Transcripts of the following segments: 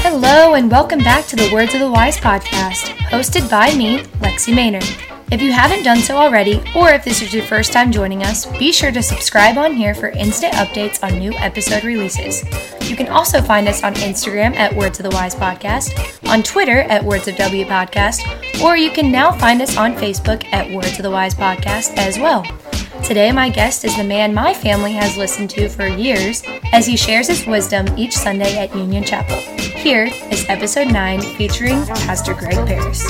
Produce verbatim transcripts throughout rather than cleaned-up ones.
Hello and welcome back to the Words of the Wise podcast, hosted by me, Lexi Maynard. If you haven't done so already, or if this is your first time joining us, be sure to subscribe on here for instant updates on new episode releases. You can also find us on Instagram at Words of the Wise podcast, on Twitter at Words of W podcast, or you can now find us on Facebook at Words of the Wise podcast as well. Today, my guest is the man my family has listened to for years as he shares his wisdom each Sunday at Union Chapel. Here is episode nine featuring Pastor Greg Paris.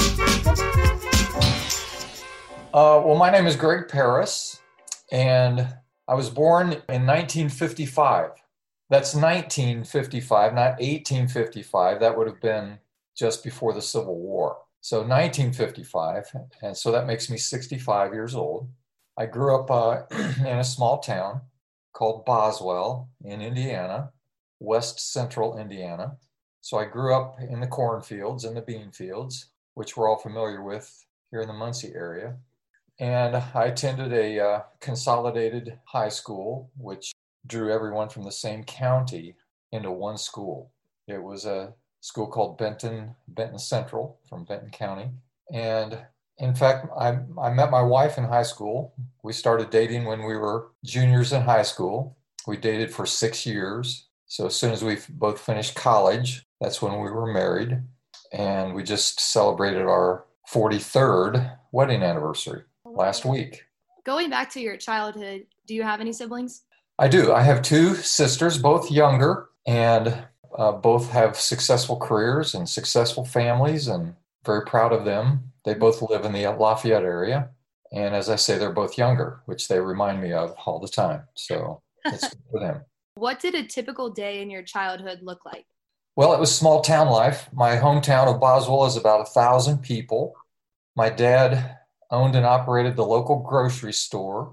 Uh, well, my name is Greg Paris, and I was born in nineteen fifty-five. That's nineteen fifty-five, not eighteen fifty-five. That would have been just before the Civil War. So nineteen fifty-five, and so that makes me sixty-five years old. I grew up uh, in a small town called Boswell in Indiana, west central Indiana. So I grew up in the cornfields and the bean fields, which we're all familiar with here in the Muncie area. And I attended a uh, consolidated high school, which drew everyone from the same county into one school. It was a school called Benton, Benton Central from Benton County. And in fact, I, I met my wife in high school. We started dating when we were juniors in high school. We dated for six years. So as soon as we both finished college, that's when we were married. And we just celebrated our forty-third wedding anniversary last week. Going back to your childhood, do you have any siblings? I do. I have two sisters, both younger, and uh, both have successful careers and successful families, and very proud of them. They both live in the Lafayette area. And as I say, they're both younger, which they remind me of all the time. So it's good for them. What did a typical day in your childhood look like? Well, it was small town life. My hometown of Boswell is about a thousand people. My dad owned and operated the local grocery store.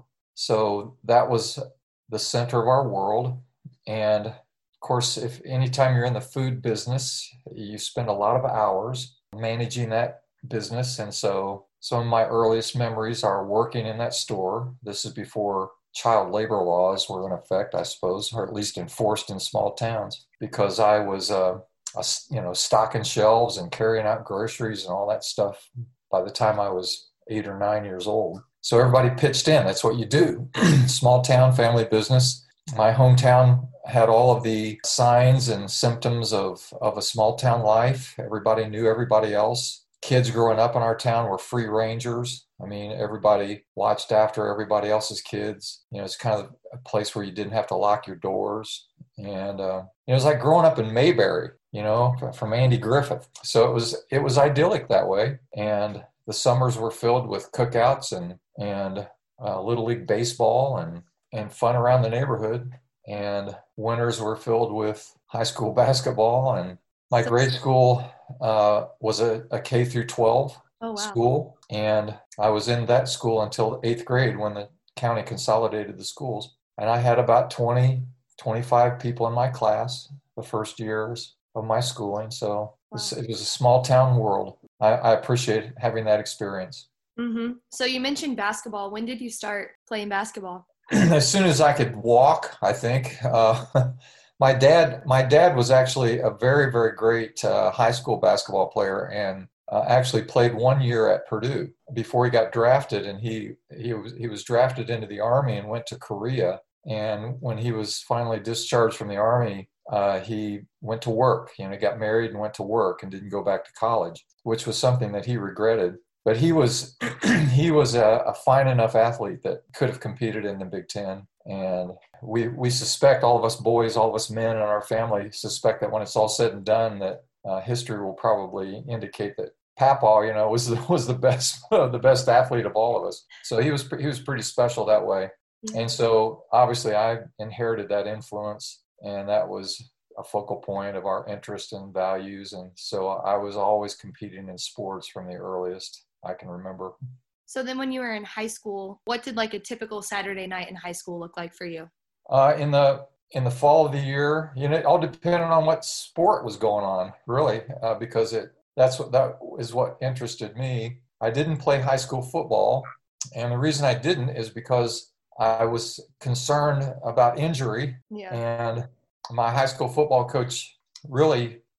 So that was the center of our world. And of course, if anytime you're in the food business, you spend a lot of hours managing that business. And so some of my earliest memories are working in that store. This is before child labor laws were in effect, I suppose, or at least enforced in small towns, because I was, uh, a, you know, stocking shelves and carrying out groceries and all that stuff by the time I was eight or nine years old. So everybody pitched in. That's what you do. Small town, family business. My hometown had all of the signs and symptoms of, of a small town life. Everybody knew everybody else. Kids growing up in our town were free rangers. I mean, everybody watched after everybody else's kids. You know, it's kind of a place where you didn't have to lock your doors. And uh, it was like growing up in Mayberry, you know, from Andy Griffith. So it was it was idyllic that way. And the summers were filled with cookouts and and uh, Little League baseball and and fun around the neighborhood. And winters were filled with high school basketball. And my grade school uh, was a, a K through twelve oh, wow. school. And I was in that school until eighth grade when the county consolidated the schools. And I had about twenty, twenty-five people in my class the first years of my schooling. So wow. it, was, it was a small town world. I, I appreciate having that experience. Mm-hmm. So you mentioned basketball. When did you start playing basketball? As soon as I could walk, I think. Uh, my dad, my dad was actually a very, very great uh, high school basketball player, and uh, actually played one year at Purdue before he got drafted. And he he was he was drafted into the Army and went to Korea. And when he was finally discharged from the Army, uh, he went to work. You know, he got married and went to work and didn't go back to college, which was something that he regretted. But he was he was a, a fine enough athlete that could have competed in the Big Ten. And we we suspect, all of us boys, all of us men in our family suspect that when it's all said and done, that uh, history will probably indicate that Papa, you know, was the, was the best the best athlete of all of us. So he was he was pretty special that way. And so obviously I inherited that influence, and that was a focal point of our interest and values. And so I was always competing in sports from the earliest I can remember. So then when you were in high school, what did like a typical Saturday night in high school look like for you? Uh, in the in the fall of the year, you know, it all depended on what sport was going on, really, uh, because it that's what that is what interested me. I didn't play high school football, and the reason I didn't is because I was concerned about injury. Yeah. And my high school football coach really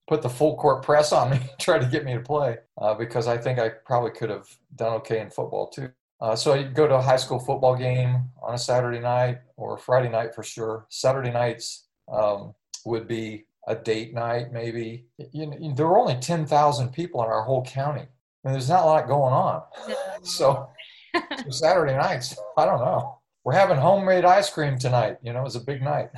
put the full court press on me, tried to get me to play uh, because I think I probably could have done okay in football too. Uh, so I'd go to a high school football game on a Saturday night or Friday night for sure. Saturday nights um, would be a date night maybe. You know, there were only ten thousand people in our whole county. And there's not a lot going on. So, so Saturday nights, I don't know. We're having homemade ice cream tonight. You know, it was a big night.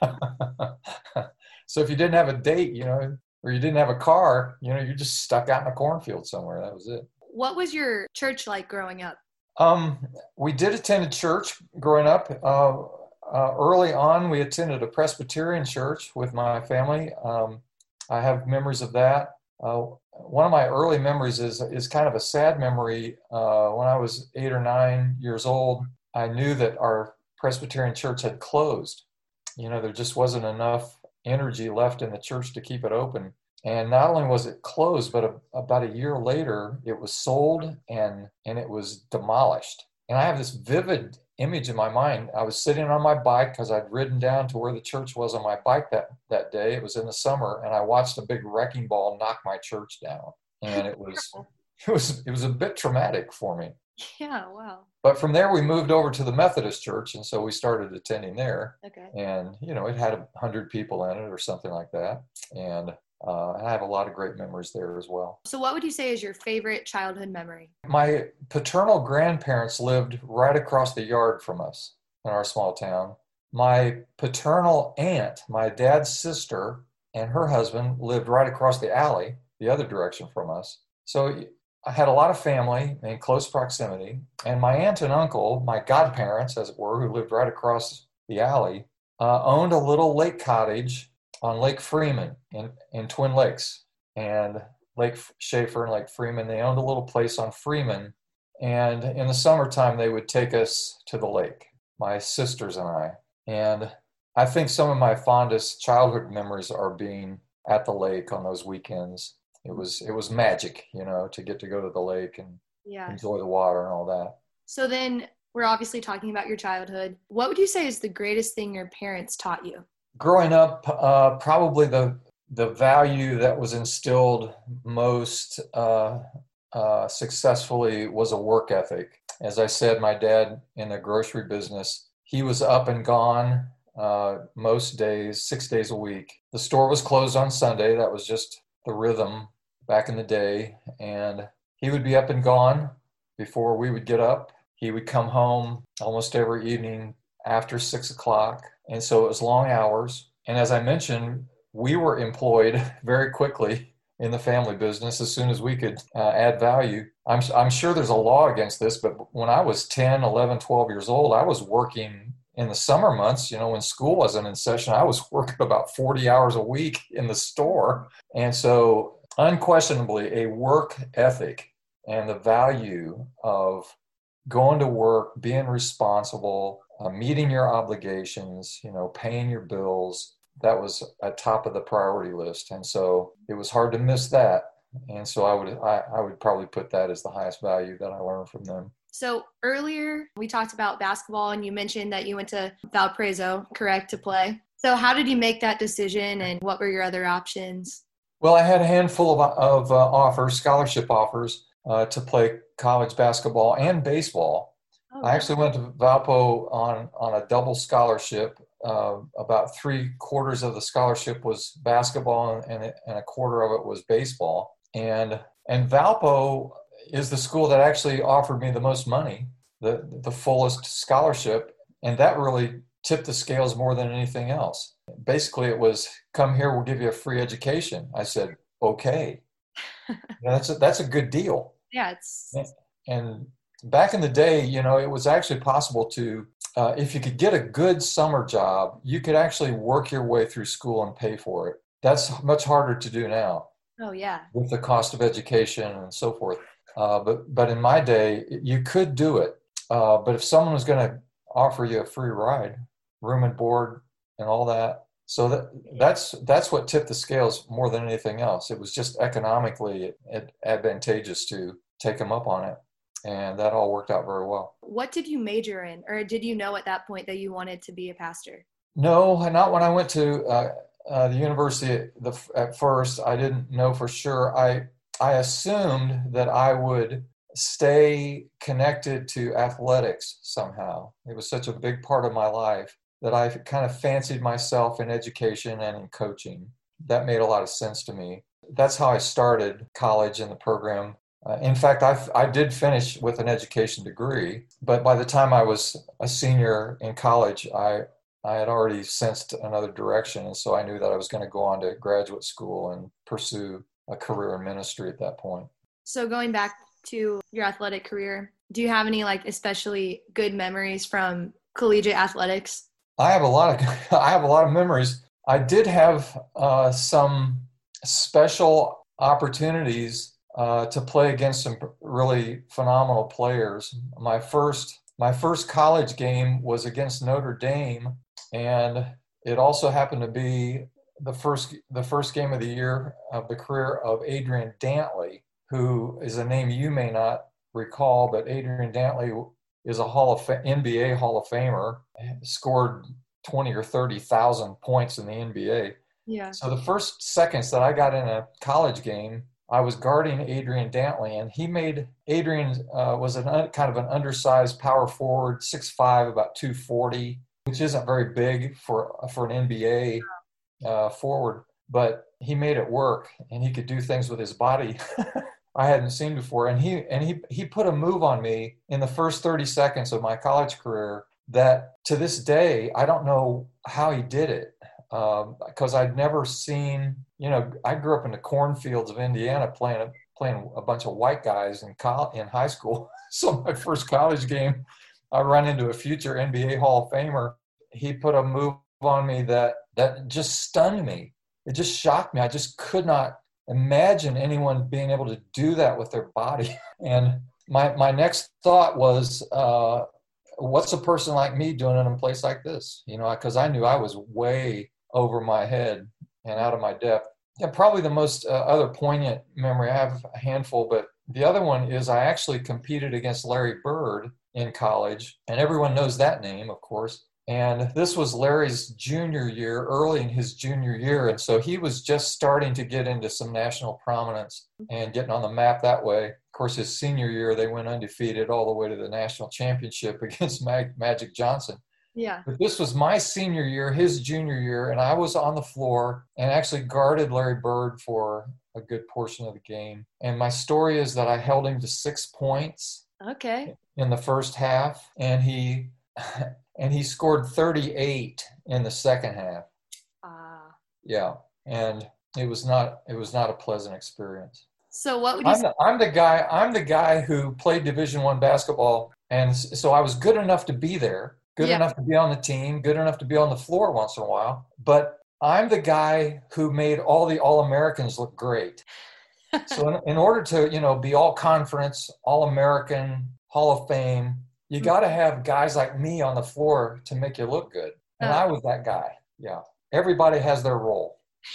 So if you didn't have a date, you know, or you didn't have a car, you know, you're just stuck out in a cornfield somewhere. That was it. What was your church like growing up? Um, we did attend a church growing up. Uh, uh, early on, we attended a Presbyterian church with my family. Um, I have memories of that. Uh, one of my early memories is is kind of a sad memory. Uh, when I was eight or nine years old, I knew that our Presbyterian church had closed. You know, there just wasn't enough energy left in the church to keep it open. And not only was it closed, but a, about a year later, it was sold and and it was demolished. And I have this vivid image in my mind. I was sitting on my bike because I'd ridden down to where the church was on my bike that, that day. It was in the summer, and I watched a big wrecking ball knock my church down. And it was it was it was a bit traumatic for me. Yeah, wow. But from there, we moved over to the Methodist church, and so we started attending there. Okay. And, you know, it had a hundred people in it or something like that. And uh, I have a lot of great memories there as well. So what would you say is your favorite childhood memory? My paternal grandparents lived right across the yard from us in our small town. My paternal aunt, my dad's sister, and her husband lived right across the alley, the other direction from us. So I had a lot of family in close proximity, and my aunt and uncle, my godparents, as it were, who lived right across the alley, uh, owned a little lake cottage on Lake Freeman in, in Twin Lakes. And Lake Schaefer and Lake Freeman, they owned a little place on Freeman. And in the summertime, they would take us to the lake, my sisters and I. And I think some of my fondest childhood memories are being at the lake on those weekends. It was it was magic, you know, to get to go to the lake and yeah. enjoy the water and all that. So then we're obviously talking about your childhood. What would you say is the greatest thing your parents taught you? Growing up, uh, probably the the value that was instilled most uh, uh, successfully was a work ethic. As I said, my dad in the grocery business, he was up and gone uh, most days, six days a week. The store was closed on Sunday. That was just the rhythm back in the day. And he would be up and gone before we would get up. He would come home almost every evening after six o'clock. And so it was long hours. And as I mentioned, we were employed very quickly in the family business as soon as we could uh, add value. I'm, I'm sure there's a law against this, but when I was ten, eleven, twelve years old, I was working in the summer months, you know, when school wasn't in session. I was working about forty hours a week in the store. And so unquestionably a work ethic and the value of going to work, being responsible, uh, meeting your obligations, you know, paying your bills, that was at top of the priority list. And so it was hard to miss that. And so I would I, I would probably put that as the highest value that I learned from them. So earlier we talked about basketball, and you mentioned that you went to Valparaiso, correct, to play. So how did you make that decision, and what were your other options? Well, I had a handful of, of uh, offers, scholarship offers, uh, to play college basketball and baseball. Oh, I actually went to Valpo on, on a double scholarship. Uh, about three quarters of the scholarship was basketball, and, and a quarter of it was baseball. And and Valpo is the school that actually offered me the most money, the the fullest scholarship, and that really tipped the scales more than anything else. Basically, it was, come here, we'll give you a free education. I said, okay. that's a, that's a good deal. Yeah, it's. And back in the day, you know, it was actually possible to, uh, if you could get a good summer job, you could actually work your way through school and pay for it. That's much harder to do now. Oh, yeah. With the cost of education and so forth. Uh, but but in my day, you could do it. Uh, but if someone was going to offer you a free ride, room and board and all that, so that that's that's what tipped the scales more than anything else. It was just economically advantageous to take them up on it. And that all worked out very well. What did you major in? Or did you know at that point that you wanted to be a pastor? No, not when I went to uh, uh, the university, the, at first, I didn't know for sure. I I assumed that I would stay connected to athletics somehow. It was such a big part of my life that I kind of fancied myself in education and in coaching. That made a lot of sense to me. That's how I started college and the program. Uh, in fact, I, I did finish with an education degree, but by the time I was a senior in college, I, I had already sensed another direction. And so I knew that I was going to go on to graduate school and pursue a career in ministry at that point. So going back to your athletic career, do you have any like especially good memories from collegiate athletics? I have a lot of I have a lot of memories. I did have uh, some special opportunities uh, to play against some really phenomenal players. My first my first college game was against Notre Dame, and it also happened to be the first the first game of the year of the career of Adrian Dantley, who is a name you may not recall, but Adrian Dantley is a Hall of Fa- N B A Hall of Famer, scored twenty or thirty thousand points in the N B A. Yeah. So the first seconds that I got in a college game, I was guarding Adrian Dantley, and he made Adrian uh, was an un, kind of an undersized power forward, six five, about two forty, which isn't very big for for an N B A uh, forward, but he made it work, and he could do things with his body I hadn't seen before. And he and he he put a move on me in the first thirty seconds of my college career that to this day, I don't know how he did it. Um, because I'd never seen, you know, I grew up in the cornfields of Indiana playing a, playing a bunch of white guys in college, in high school. So my first college game, I run into a future N B A Hall of Famer. He put a move on me that that just stunned me. It just shocked me. I just could not imagine anyone being able to do that with their body. And my my next thought was, uh, what's a person like me doing in a place like this? You know, because I knew I was way over my head and out of my depth. And probably the most uh, other poignant memory, I have a handful, but the other one is I actually competed against Larry Bird in college, and everyone knows that name, of course. And this was Larry's junior year, early in his junior year. And so he was just starting to get into some national prominence and getting on the map that way. Of course, his senior year, they went undefeated all the way to the national championship against Mag- Magic Johnson. Yeah. But this was my senior year, his junior year, and I was on the floor and actually guarded Larry Bird for a good portion of the game. And my story is that I held him to six points. Okay. In the first half, and he and he scored thirty-eight in the second half. Ah. Uh. Yeah, and it was not it was not a pleasant experience. So what would you I'm say? the, I'm the guy I'm the guy who played Division One basketball, and so I was good enough to be there. Good yeah. enough to be on the team, good enough to be on the floor once in a while. But I'm the guy who made all the All-Americans look great. So in, in order to, you know, be all conference, All-American, Hall of Fame, you got to have guys like me on the floor to make you look good. And uh, I was that guy. Yeah. Everybody has their role.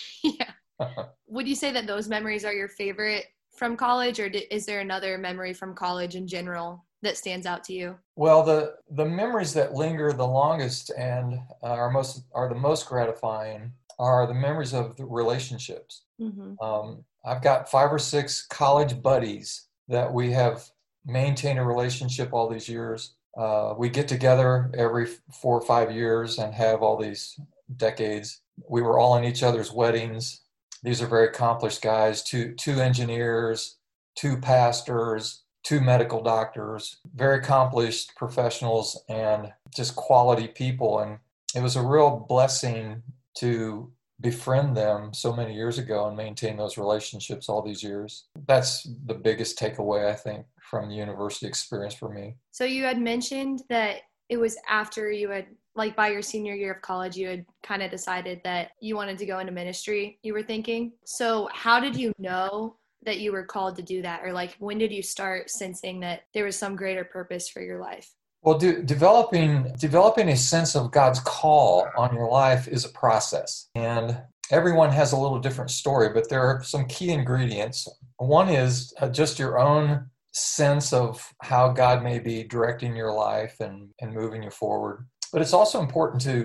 Yeah. Would you say that those memories are your favorite from college, or is there another memory from college in general that stands out to you? Well, the the memories that linger the longest and uh, are most are the most gratifying are the memories of the relationships. Mm-hmm. Um, I've got five or six college buddies that we have maintained a relationship all these years. Uh, we get together every four or five years and have all these decades. We were all in each other's weddings. These are very accomplished guys, two two engineers, two pastors, two medical doctors, very accomplished professionals and just quality people. And it was a real blessing to befriend them so many years ago and maintain those relationships all these years. That's the biggest takeaway, I think, from the university experience for me. So you had mentioned that it was after you had, like by your senior year of college, you had kind of decided that you wanted to go into ministry, you were thinking. So how did you know that you were called to do that? Or like, when did you start sensing that there was some greater purpose for your life? Well, do, developing developing a sense of God's call on your life is a process. And everyone has a little different story, but there are some key ingredients. One is uh, just your own sense of how God may be directing your life and, and moving you forward. But it's also important to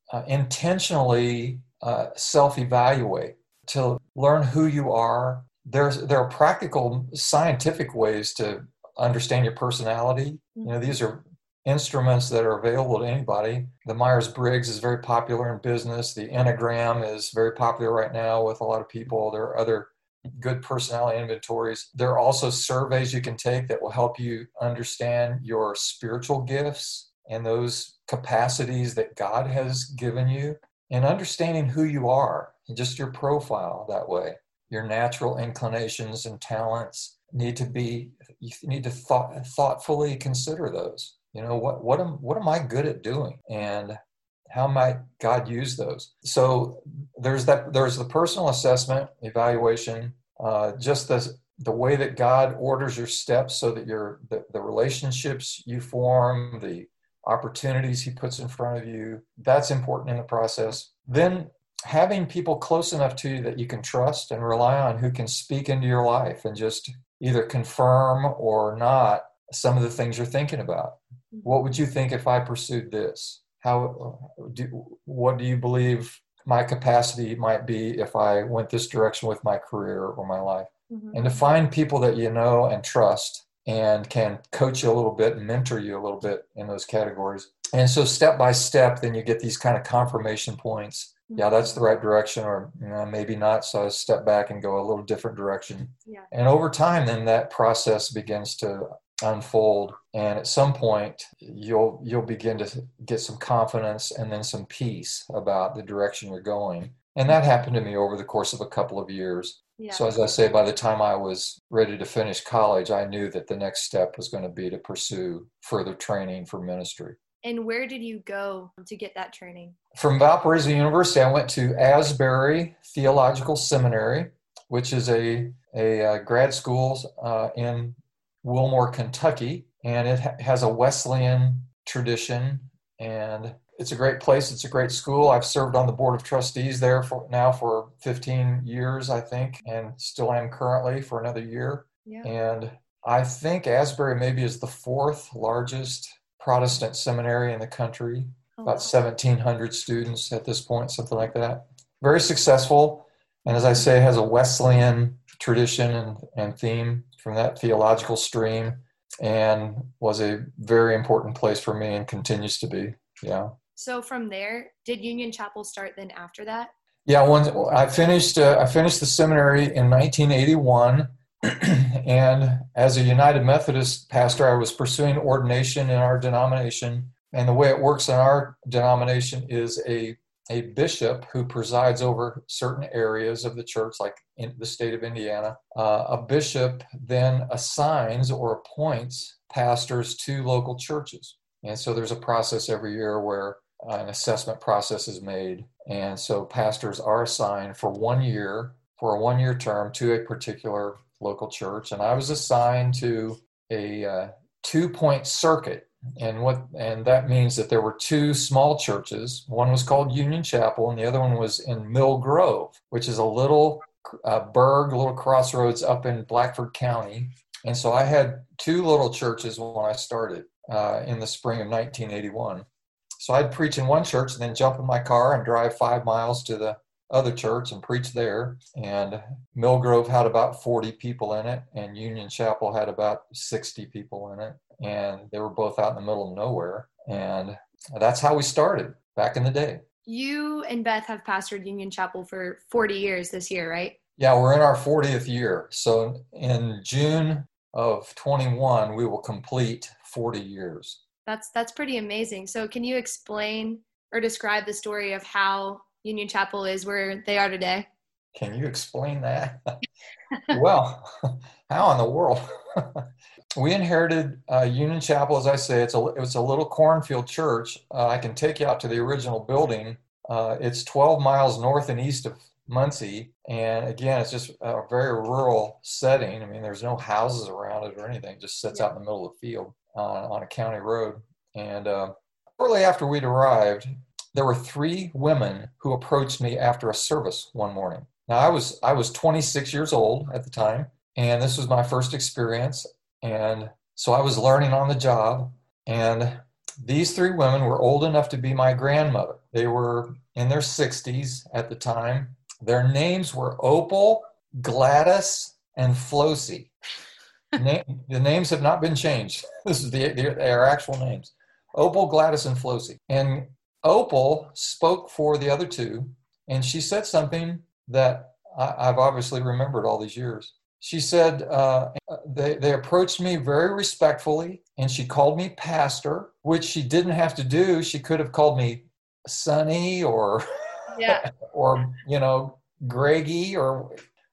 uh, intentionally uh, self-evaluate, to learn who you are. There's there are practical scientific ways to understand your personality. You know, these are instruments that are available to anybody. The Myers-Briggs is very popular in business. The Enneagram is very popular right now with a lot of people. There are other good personality inventories. There are also surveys you can take that will help you understand your spiritual gifts and those capacities that God has given you, and understanding who you are and just your profile that way. Your natural inclinations and talents need to be, you need to thought, thoughtfully consider those. You know, what, what am, what am I good at doing? And how might God use those? So there's that, there's the personal assessment, evaluation, uh, just the, the way that God orders your steps so that your, the, the relationships you form, the opportunities he puts in front of you, that's important in the process. Then having people close enough to you that you can trust and rely on, who can speak into your life and just either confirm or not some of the things you're thinking about. What would you think if I pursued this? How do, what do you believe my capacity might be if I went this direction with my career or my life? Mm-hmm. And to find people that you know and trust and can coach you a little bit and mentor you a little bit in those categories. And so step by step, then you get these kind of confirmation points. Mm-hmm. Yeah, that's the right direction, or you know, maybe not. So I step back and go a little different direction. Yeah. And over time, then that process begins to unfold. And at some point, you'll you'll begin to get some confidence and then some peace about the direction you're going. And that happened to me over the course of a couple of years. Yeah. So as I say, by the time I was ready to finish college, I knew that the next step was going to be to pursue further training for ministry. And where did you go to get that training? From Valparaiso University, I went to Asbury Theological Seminary, which is a, a, a grad school uh, in Wilmore, Kentucky. And it ha- has a Wesleyan tradition, and it's a great place. It's a great school. I've served on the board of trustees there for now for fifteen years, I think, and still am currently for another year. Yeah. And I think Asbury maybe is the fourth largest Protestant seminary in the country, oh, about wow. seventeen hundred students at this point, something like that. Very successful. And as I say, has a Wesleyan tradition and, and theme from that theological stream, and was a very important place for me and continues to be. Yeah. So from there, did Union Chapel start then after that? Yeah, once I finished, uh, I finished the seminary in nineteen eighty-one, and as a United Methodist pastor, I was pursuing ordination in our denomination. And the way it works in our denomination is a a bishop who presides over certain areas of the church, like in the state of Indiana. Uh, a bishop then assigns or appoints pastors to local churches. And so there's a process every year where uh, an assessment process is made. And so pastors are assigned for one year, for a one-year term to a particular local church. And I was assigned to a uh, two-point circuit. And what and that means that there were two small churches. One was called Union Chapel, and the other one was in Mill Grove, which is a little uh, burg, a little crossroads up in Blackford County. And so I had two little churches when I started uh, in the spring of nineteen eighty-one. So I'd preach in one church and then jump in my car and drive five miles to the other church and preach there. And Mill Grove had about forty people in it, and Union Chapel had about sixty people in it. And they were both out in the middle of nowhere. And that's how we started back in the day. You and Beth have pastored Union Chapel for forty years this year, right? Yeah, we're in our fortieth year. So in June of twenty-one, we will complete forty years. That's that's pretty amazing. So can you explain or describe the story of how Union Chapel is where they are today? Can you explain that? Well, how in the world? We inherited uh, Union Chapel, as I say. It's a it was a little cornfield church. Uh, I can take you out to the original building. Uh, it's twelve miles north and east of Muncie, and again, it's just a very rural setting. I mean, there's no houses around it or anything. It just sits yeah. out in the middle of the field uh, on a county road. And uh, shortly after we'd arrived, there were three women who approached me after a service one morning. Now, I was I was twenty-six years old at the time, and this was my first experience. And so I was learning on the job, and these three women were old enough to be my grandmother. They were in their sixties at the time. Their names were Opal, Gladys, and Flossie. Na- the names have not been changed. This is the, their actual names. Opal, Gladys, and Flossie. And Opal spoke for the other two, and she said something that I, I've obviously remembered all these years. She said, uh, they, they approached me very respectfully, and she called me pastor, which she didn't have to do. She could have called me Sonny or, yeah. or, you know, Greggy or,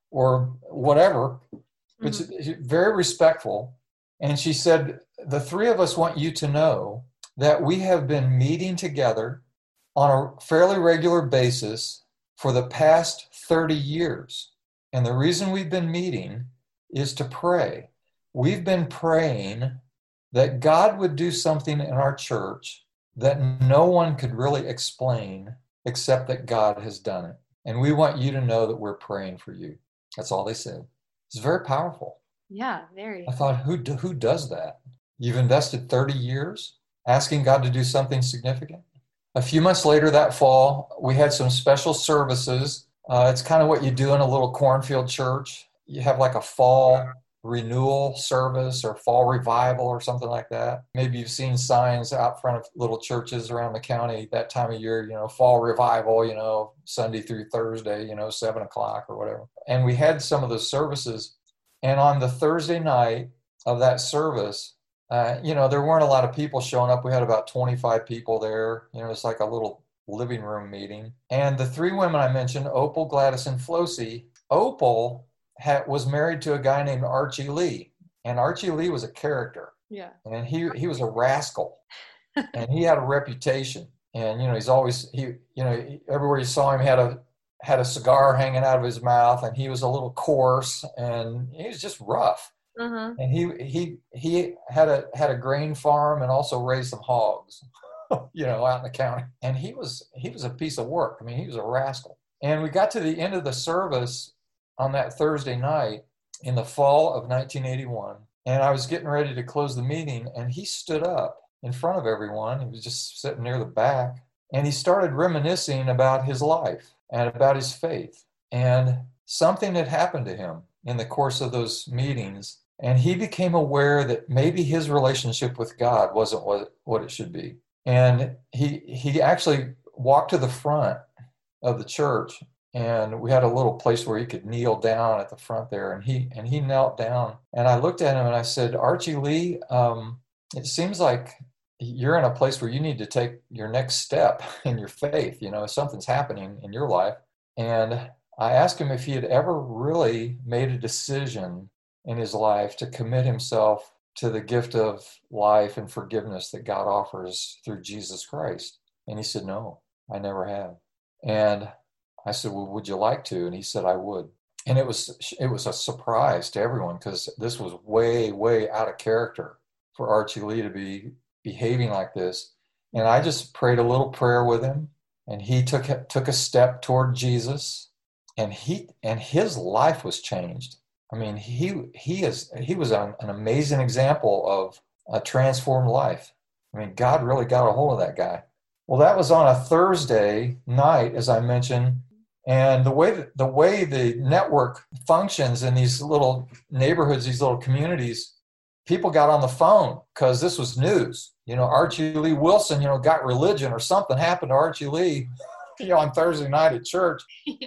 or whatever, but mm-hmm. she, very respectful. And she said, the three of us want you to know that we have been meeting together on a fairly regular basis for the past thirty years. And the reason we've been meeting is to pray. We've been praying that God would do something in our church that no one could really explain except that God has done it. And we want you to know that we're praying for you. That's all they said. It's very powerful. Yeah, very. I thought, who do, who does that? You've invested thirty years asking God to do something significant. A few months later that fall, we had some special services. Uh, it's kind of what you do in a little cornfield church. You have like a fall renewal service or fall revival or something like that. Maybe you've seen signs out front of little churches around the county that time of year, you know, fall revival, you know, Sunday through Thursday, you know, seven o'clock or whatever. And we had some of those services. And on the Thursday night of that service, uh, you know, there weren't a lot of people showing up. We had about twenty-five people there. You know, it's like a little living room meeting. And the three women I mentioned, Opal, Gladys, and Flossie, Opal had, was married to a guy named Archie Lee. And Archie Lee was a character. Yeah. And he, he was a rascal. And he had a reputation. And, you know, he's always, he, you know, everywhere you saw him, he had a, had a cigar hanging out of his mouth, and he was a little coarse, and he was just rough. Uh-huh. And he he he had a had a grain farm and also raised some hogs, you know, out in the county. And he was he was a piece of work. I mean, he was a rascal. And we got to the end of the service on that Thursday night in the fall of nineteen eighty-one, and I was getting ready to close the meeting, and he stood up in front of everyone. He was just sitting near the back, and he started reminiscing about his life and about his faith. And something had happened to him in the course of those meetings. And he became aware that maybe his relationship with God wasn't what, what it should be. And he he actually walked to the front of the church, and we had a little place where he could kneel down at the front there. And he and he knelt down. And I looked at him and I said, Archie Lee, um, it seems like you're in a place where you need to take your next step in your faith. You know, something's happening in your life. And I asked him if he had ever really made a decision in his life to commit himself to the gift of life and forgiveness that God offers through Jesus Christ. And he said, no, I never have. And I said, well, would you like to? And he said, I would. And it was it was a surprise to everyone, because this was way, way out of character for Archie Lee to be behaving like this. And I just prayed a little prayer with him, and he took took a step toward Jesus, and he and his life was changed. I mean, he he is he was an, an amazing example of a transformed life. I mean, God really got a hold of that guy. Well, that was on a Thursday night, as I mentioned, and the way that, the way the network functions in these little neighborhoods, these little communities, people got on the phone because this was news. You know, Archie Lee Wilson, you know, got religion, or something happened to Archie Lee, you know, on Thursday night at church.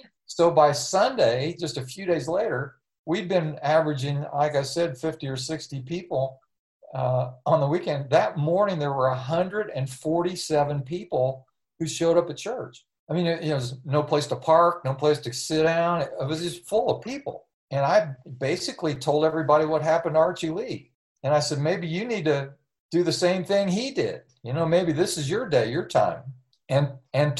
So by Sunday, just a few days later, we'd been averaging, like I said, fifty or sixty people uh, on the weekend. That morning, there were one hundred forty-seven people who showed up at church. I mean, it, it was no place to park, no place to sit down. It was just full of people. And I basically told everybody what happened to Archie Lee. And I said, maybe you need to do the same thing he did. You know, maybe this is your day, your time. And and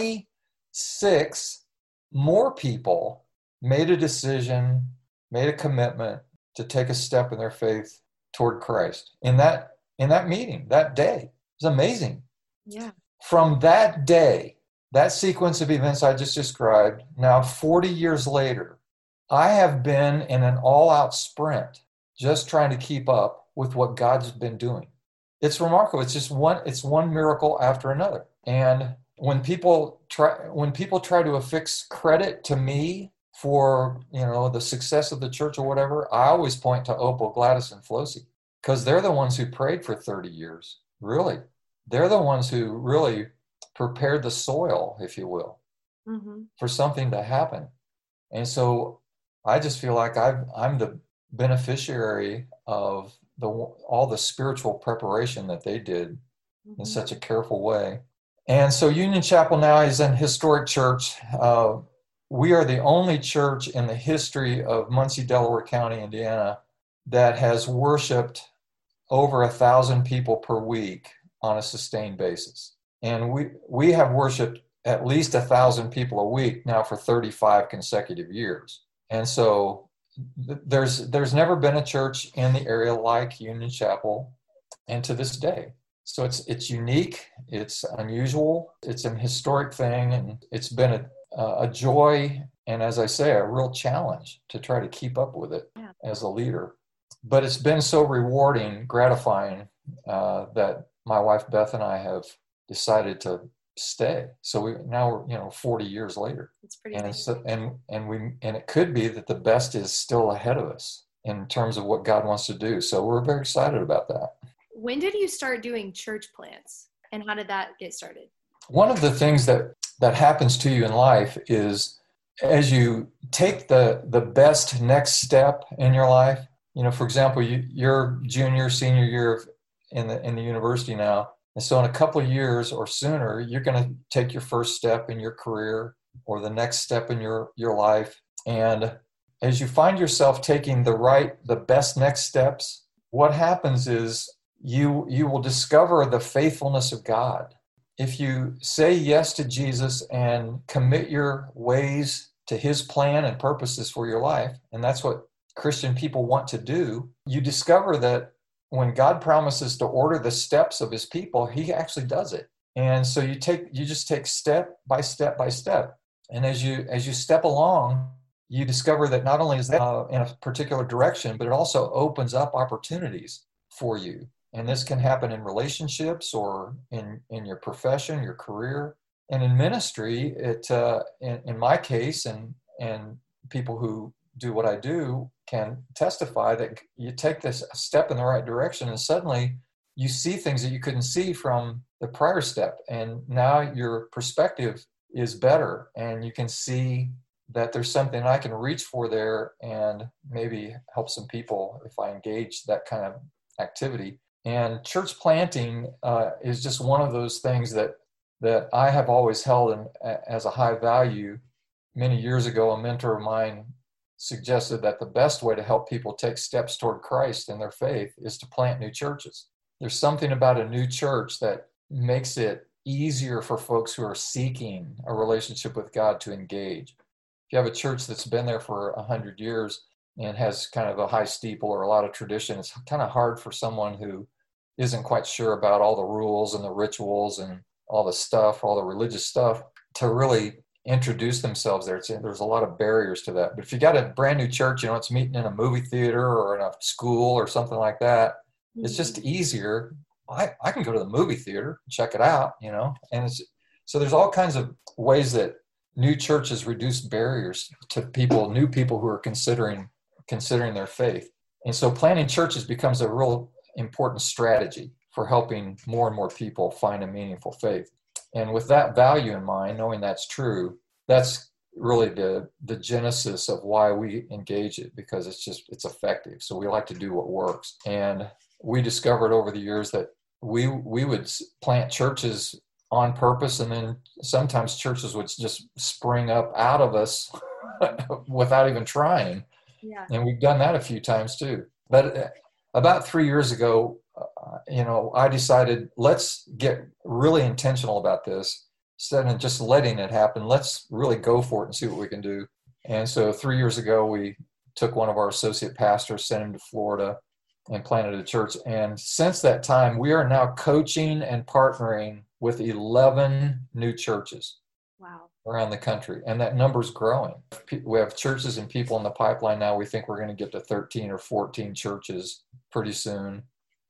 twenty-six more people made a decision, made a commitment to take a step in their faith toward Christ in that in that meeting, that day. It was amazing. Yeah. From that day, that sequence of events I just described, now forty years later, I have been in an all-out sprint just trying to keep up with what God's been doing. it's remarkable. It's just one, it's one miracle after another. And when people try, when people try to affix credit to me for, you know, the success of the church or whatever, I always point to Opal, Gladys, and Flosi, because they're the ones who prayed for thirty years. Really. They're the ones who really prepared the soil, if you will, mm-hmm. for something to happen. And so I just feel like I've, I'm the beneficiary of the all the spiritual preparation that they did mm-hmm. in such a careful way. And so Union Chapel now is an historic church. Uh, we are the only church in the history of Muncie, Delaware County, Indiana, that has worshiped over a thousand people per week on a sustained basis. And we we have worshiped at least a thousand people a week now for thirty-five consecutive years. And so th- there's there's never been a church in the area like Union Chapel, and to this day. So it's it's unique, it's unusual, it's an historic thing, and it's been a, a joy, and as I say, a real challenge to try to keep up with it yeah. as a leader. But it's been so rewarding, gratifying, uh, that my wife Beth and I have decided to stay. So we now we're you know forty years later. It's pretty and it's, and and we and it could be that the best is still ahead of us in terms of what God wants to do. So we're very excited about that. When did you start doing church plants, and how did that get started? One of the things that that happens to you in life is as you take the the best next step in your life. You know, for example, you, you're junior, senior year in the in the university now. And so in a couple of years or sooner, you're going to take your first step in your career or the next step in your, your life. And as you find yourself taking the right, the best next steps, what happens is you, you will discover the faithfulness of God. If you say yes to Jesus and commit your ways to his plan and purposes for your life, and that's what Christian people want to do, you discover that when God promises to order the steps of his people, he actually does it. And so you take, you just take step by step by step. And as you, as you step along, you discover that not only is that uh, in a particular direction, but it also opens up opportunities for you. And this can happen in relationships or in, in your profession, your career. And in ministry, it, uh, in, in my case, and, and people who do what I do can testify that you take this step in the right direction and suddenly you see things that you couldn't see from the prior step. And now your perspective is better and you can see that there's something I can reach for there and maybe help some people if I engage that kind of activity. And church planting uh, is just one of those things that, that I have always held in, as a high value. Many years ago, a mentor of mine suggested that the best way to help people take steps toward Christ in their faith is to plant new churches. There's something about a new church that makes it easier for folks who are seeking a relationship with God to engage. If you have a church that's been there for a hundred years and has kind of a high steeple or a lot of tradition, it's kind of hard for someone who isn't quite sure about all the rules and the rituals and all the stuff, all the religious stuff, to really introduce themselves there. It's, there's a lot of barriers to that. But if you got a brand new church, you know, it's meeting in a movie theater or in a school or something like that, mm-hmm. it's just easier. I, I can go to the movie theater, check it out, you know, and it's, so there's all kinds of ways that new churches reduce barriers to people, new people who are considering, considering their faith. And so planting churches becomes a real important strategy for helping more and more people find a meaningful faith. And with that value in mind, knowing that's true, that's really the the genesis of why we engage it, because it's just, it's effective. So we like to do what works. And we discovered over the years that we we would plant churches on purpose, and then sometimes churches would just spring up out of us without even trying. Yeah. And we've done that a few times too. But about three years ago, Uh, you know, I decided, let's get really intentional about this instead of just letting it happen. Let's really go for it and see what we can do. And so three years ago, we took one of our associate pastors, sent him to Florida, and planted a church. And since that time, we are now coaching and partnering with eleven new churches. Wow. Around the country. And that number's growing. We have churches and people in the pipeline now. We think we're going to get to thirteen or fourteen churches pretty soon.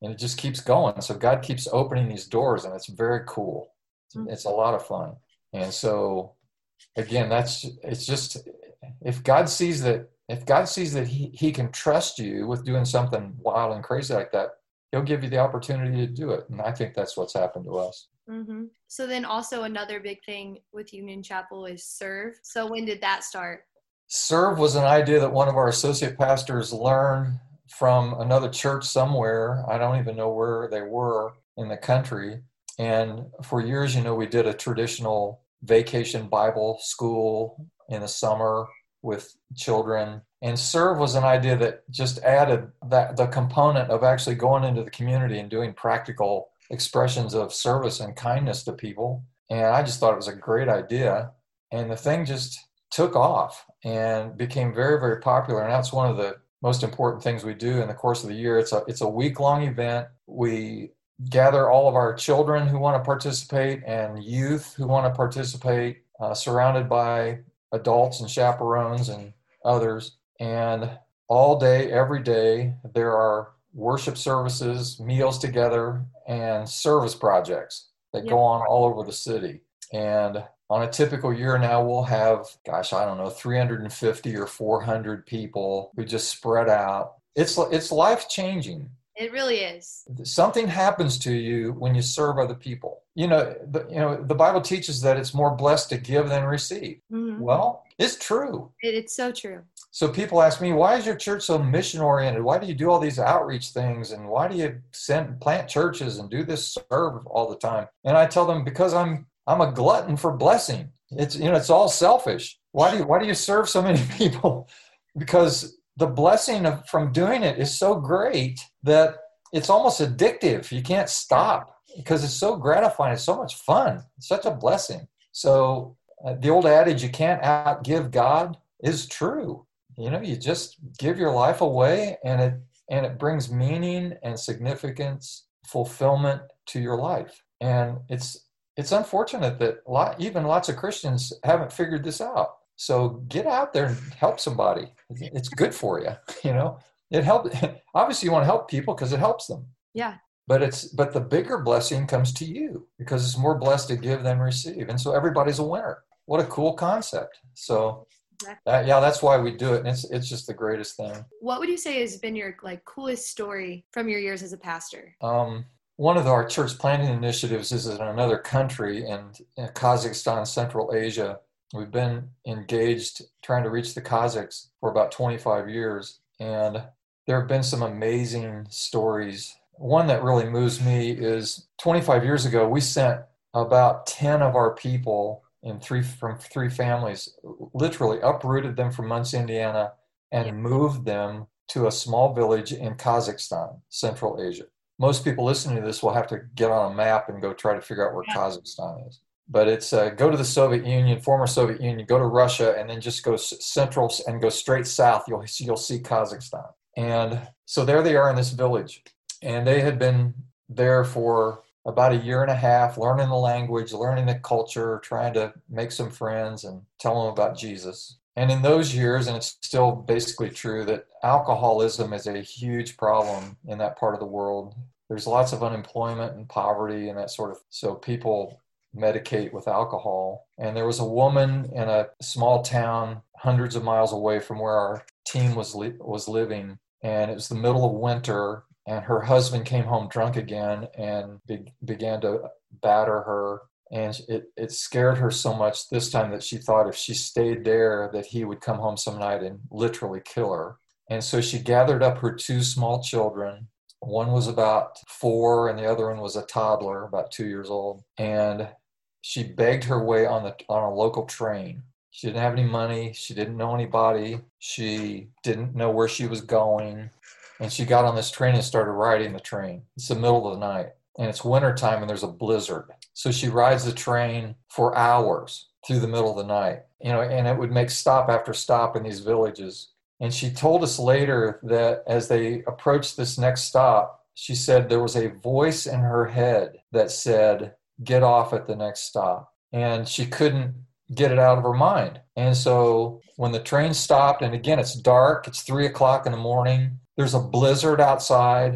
and it just keeps going. So God keeps opening these doors, and it's very cool. It's, Mm. it's a lot of fun. And so again, that's, it's just, if God sees that, if God sees that he, he can trust you with doing something wild and crazy like that, he'll give you the opportunity to do it. And I think that's what's happened to us. Mm-hmm. So then also another big thing with Union Chapel is serve. So when did that start? Serve was an idea that one of our associate pastors learned from another church somewhere. I don't even know where they were in the country. And for years, you know, we did a traditional vacation Bible school in the summer with children. And serve was an idea that just added that the component of actually going into the community and doing practical expressions of service and kindness to people. And I just thought it was a great idea. And the thing just took off and became very, very popular. And that's one of the most important things we do in the course of the year. It's a it's a week-long event. We gather all of our children who want to participate and youth who want to participate, uh, surrounded by adults and chaperones and others. And all day, every day, there are worship services, meals together, and service projects that Yep. go on all over the city. And on a typical year now, we'll have, gosh, I don't know, three hundred fifty or four hundred people who just spread out. It's it's life-changing. It really is. Something happens to you when you serve other people. You know, the, you know, the Bible teaches that it's more blessed to give than receive. Mm-hmm. Well, it's true. It, it's so true. So people ask me, why is your church so mission-oriented? Why do you do all these outreach things? And why do you send plant churches and do this serve all the time? And I tell them, because I'm I'm a glutton for blessing. It's, you know, it's all selfish. Why do you, why do you serve so many people? Because the blessing of, from doing it is so great that it's almost addictive. You can't stop because it's so gratifying. It's so much fun. It's such a blessing. So uh, the old adage, you can't outgive God, is true. You know, you just give your life away, and it and it brings meaning and significance, fulfillment to your life. And it's it's unfortunate that a lot, even lots of Christians haven't figured this out. So get out there and help somebody. It's good for you. You know, it helps. Obviously, you want to help people because it helps them. Yeah. But it's but the bigger blessing comes to you because it's more blessed to give than receive. And so everybody's a winner. What a cool concept. So that, yeah, that's why we do it. And it's it's just the greatest thing. What would you say has been your like coolest story from your years as a pastor? Um, one of our church planting initiatives is in another country in, in Kazakhstan, Central Asia. We've been engaged trying to reach the Kazakhs for about twenty-five years. And there have been some amazing stories. One that really moves me is twenty-five years ago, we sent about ten of our people in three from three families, literally uprooted them from Muncie, Indiana, and yeah. moved them to a small village in Kazakhstan, Central Asia. Most people listening to this will have to get on a map and go try to figure out where yeah. Kazakhstan is. But it's uh, go to the Soviet Union, former Soviet Union, go to Russia, and then just go central and go straight south. You'll you'll see Kazakhstan. And so there they are in this village. And they had been there for about a year and a half, learning the language, learning the culture, trying to make some friends and tell them about Jesus. And in those years, and it's still basically true, that alcoholism is a huge problem in that part of the world. There's lots of unemployment and poverty and that sort of, so people medicate with alcohol. And there was a woman in a small town hundreds of miles away from where our team was li- was living, and it was the middle of winter, and her husband came home drunk again and be- began to batter her, and it, it scared her so much this time that she thought if she stayed there that he would come home some night and literally kill her. And so she gathered up her two small children. One was about four and the other one was a toddler, about two years old, and she begged her way on the on a local train. She didn't have any money. She didn't know anybody. She didn't know where she was going. And she got on this train and started riding the train. It's the middle of the night, and it's wintertime, and there's a blizzard. So she rides the train for hours through the middle of the night, you know, and it would make stop after stop in these villages. And she told us later that as they approached this next stop, she said there was a voice in her head that said, "Get off at the next stop." And she couldn't get it out of her mind. And so when the train stopped, and again, it's dark, it's three o'clock in the morning, there's a blizzard outside,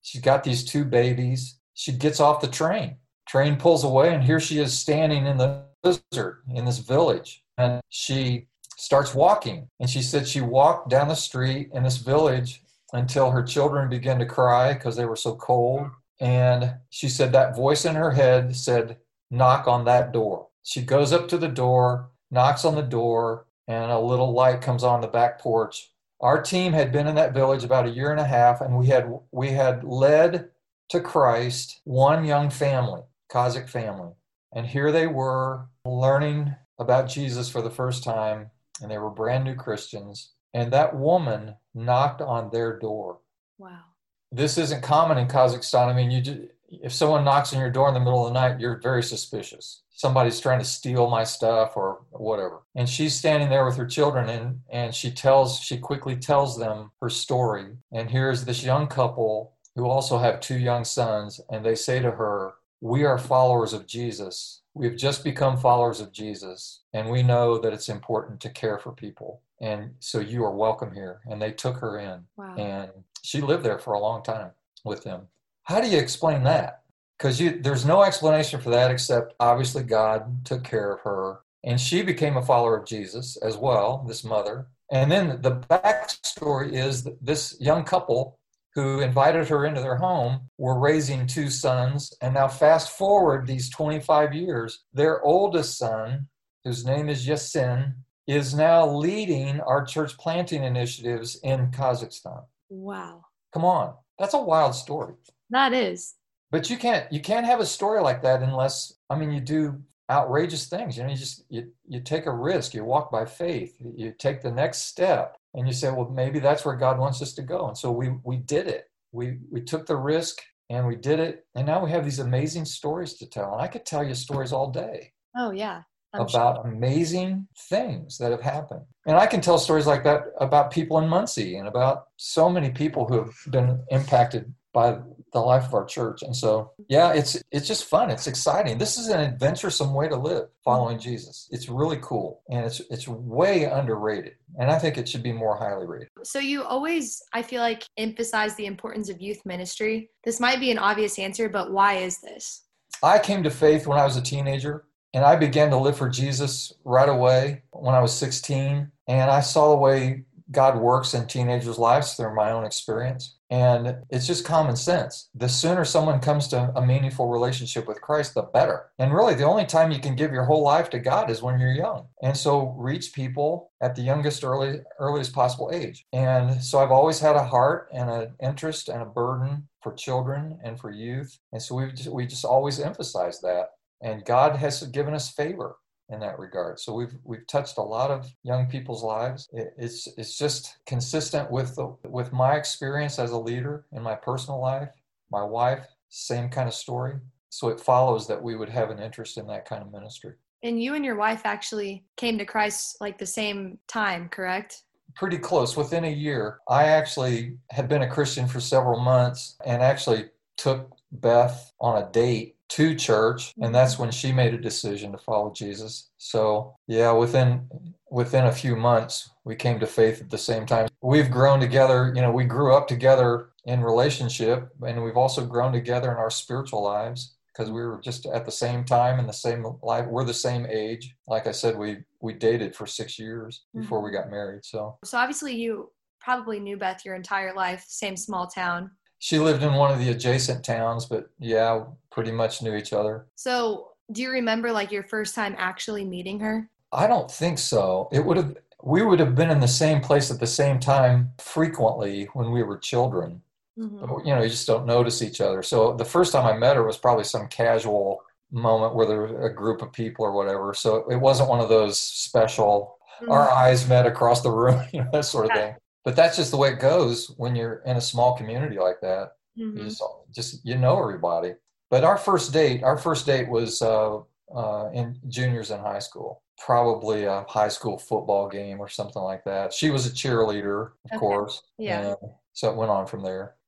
She's got these two babies. She gets off the train. Train pulls away, and here she is standing in the desert in this village. And she starts walking. And she said she walked down the street in this village until her children began to cry because they were so cold. And she said that voice in her head said, knock on that door. She goes up to the door, knocks on the door, and a little light comes on the back porch. Our team had been in that village about a year and a half, and we had we had led to Christ one young family, Kazakh family. And here they were learning about Jesus for the first time, and they were brand new Christians. And that woman knocked on their door. Wow. This isn't common in Kazakhstan. I mean, you just, if someone knocks on your door in the middle of the night, you're very suspicious. Somebody's trying to steal my stuff or whatever. And she's standing there with her children, and, and she tells, she quickly tells them her story. And here's this young couple who also have two young sons, and they say to her, we are followers of Jesus. We've just become followers of Jesus, and we know that it's important to care for people. And so you are welcome here. And they took her in. Wow. And she lived there for a long time with them. How do you explain that? Because you there's no explanation for that except obviously God took care of her. And she became a follower of Jesus as well, this mother. And then the backstory is that this young couple who invited her into their home were raising two sons. And now fast forward these twenty-five years, their oldest son, whose name is Yasin, is now leading our church planting initiatives in Kazakhstan. Wow. Come on. That's a wild story. That is. But you can't you can't have a story like that unless, I mean, you do outrageous things. You know, you just you you take a risk, you walk by faith, you take the next step, and you say, well, maybe that's where God wants us to go. And so we we did it. We we took the risk and we did it. And now we have these amazing stories to tell. And I could tell you stories all day. Oh yeah. I'm about sure. Amazing things that have happened. And I can tell stories like that about people in Muncie and about so many people who have been impacted by the life of our church. And so, yeah, it's it's just fun. It's exciting. This is an adventuresome way to live, following Jesus. It's really cool. And it's it's way underrated. And I think it should be more highly rated. So you always, I feel like, emphasize the importance of youth ministry. This might be an obvious answer, but why is this? I came to faith when I was a teenager. And I began to live for Jesus right away when I was sixteen. And I saw the way God works in teenagers' lives through my own experience. And it's just common sense. The sooner someone comes to a meaningful relationship with Christ, the better. And really, the only time you can give your whole life to God is when you're young. And so reach people at the youngest, early, earliest possible age. And so I've always had a heart and an interest and a burden for children and for youth. And so we've just, we just always emphasize that. And God has given us favor in that regard. So we've we've touched a lot of young people's lives. It, it's it's just consistent with the, with my experience as a leader in my personal life. My wife, same kind of story. So it follows that we would have an interest in that kind of ministry. And you and your wife actually came to Christ like the same time, correct? Pretty close. Within a year, I actually had been a Christian for several months and actually took Beth on a date to church, and that's when she made a decision to follow Jesus. So yeah, within within a few months, we came to faith at the same time. We've grown together. You know, we grew up together in relationship, and we've also grown together in our spiritual lives because we were just at the same time in the same life. We're the same age. Like I said, we we dated for six years before we got married. So so obviously you probably knew Beth your entire life, same small town. She lived in one of the adjacent towns, but yeah, pretty much knew each other. So do you remember like your first time actually meeting her? I don't think so. It would have, we would have been in the same place at the same time frequently when we were children. Mm-hmm. But, you know, you just don't notice each other. So the first time I met her was probably some casual moment where there was a group of people or whatever. So it wasn't one of those special, mm-hmm. our eyes met across the room, you know, that sort of yeah. thing. But that's just the way it goes when you're in a small community like that. Mm-hmm. You just, just, you know everybody. But our first date, our first date was uh, uh, in juniors in high school, probably a high school football game or something like that. She was a cheerleader, of okay. course. Yeah. And so it went on from there.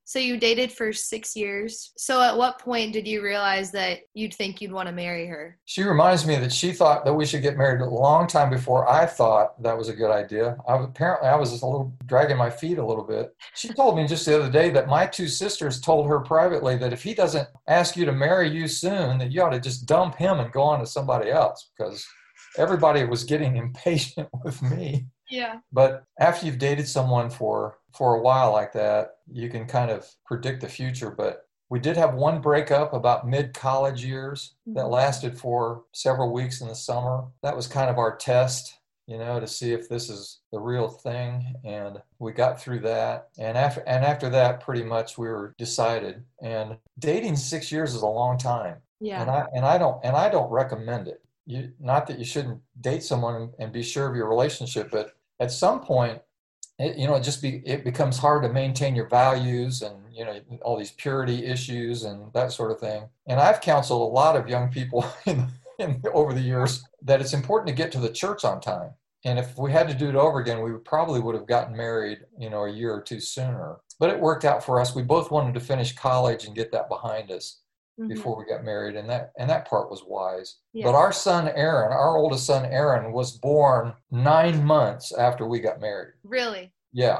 So you dated for six years. So at what point did you realize that you'd think you'd want to marry her? She reminds me that she thought that we should get married a long time before I thought that was a good idea. I, apparently, I was just a little dragging my feet a little bit. She told me just the other day that my two sisters told her privately that if he doesn't ask you to marry you soon, that you ought to just dump him and go on to somebody else, because everybody was getting impatient with me. Yeah. But after you've dated someone for, for a while like that, you can kind of predict the future. But we did have one breakup about mid-college years that Mhm. lasted for several weeks in the summer. That was kind of our test, you know, to see if this is the real thing. And we got through that. And after, and after that, pretty much we were decided. And dating six years is a long time. Yeah. And I, and I don't, and I don't recommend it. You, not that you shouldn't date someone and be sure of your relationship, but at some point, it, you know, it just be, it becomes hard to maintain your values and, you know, all these purity issues and that sort of thing. And I've counseled a lot of young people in, in, over the years that it's important to get to the church on time. And if we had to do it over again, we probably would have gotten married, you know, a year or two sooner. But it worked out for us. We both wanted to finish college and get that behind us. Mm-hmm. Before we got married, and that and that part was wise. Yeah. But our son Aaron, our oldest son Aaron, was born nine months after we got married. Really? Yeah.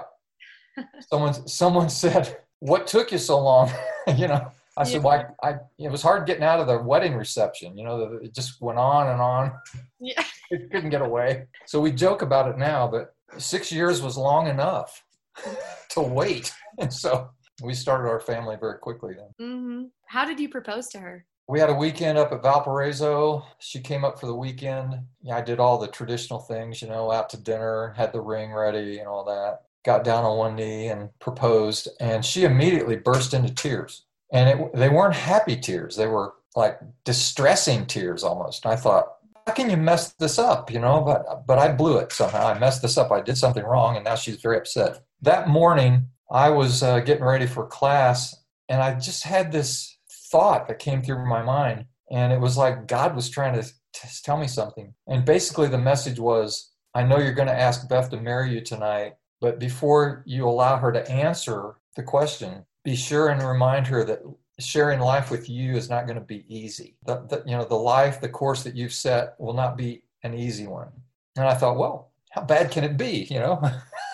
someone someone said, "What took you so long?" you know, I yeah. said, "Well, I, I it was hard getting out of the wedding reception. You know, it just went on and on. Yeah, it couldn't get away." So we joke about it now, but six years was long enough to wait, and so. We started our family very quickly then. Mm-hmm. How did you propose to her? We had a weekend up at Valparaiso. She came up for the weekend. Yeah, I did all the traditional things, you know, out to dinner, had the ring ready and all that. Got down on one knee and proposed. And she immediately burst into tears. And it, they weren't happy tears. They were like distressing tears almost. And I thought, how can you mess this up, you know? But, but I blew it somehow. I messed this up. I did something wrong. And now she's very upset. That morning, I was uh, getting ready for class, and I just had this thought that came through my mind, and it was like God was trying to t- tell me something. And basically the message was, I know you're going to ask Beth to marry you tonight, but before you allow her to answer the question, be sure and remind her that sharing life with you is not going to be easy. The, the, you know, the life, the course that you've set will not be an easy one. And I thought, well, how bad can it be, you know?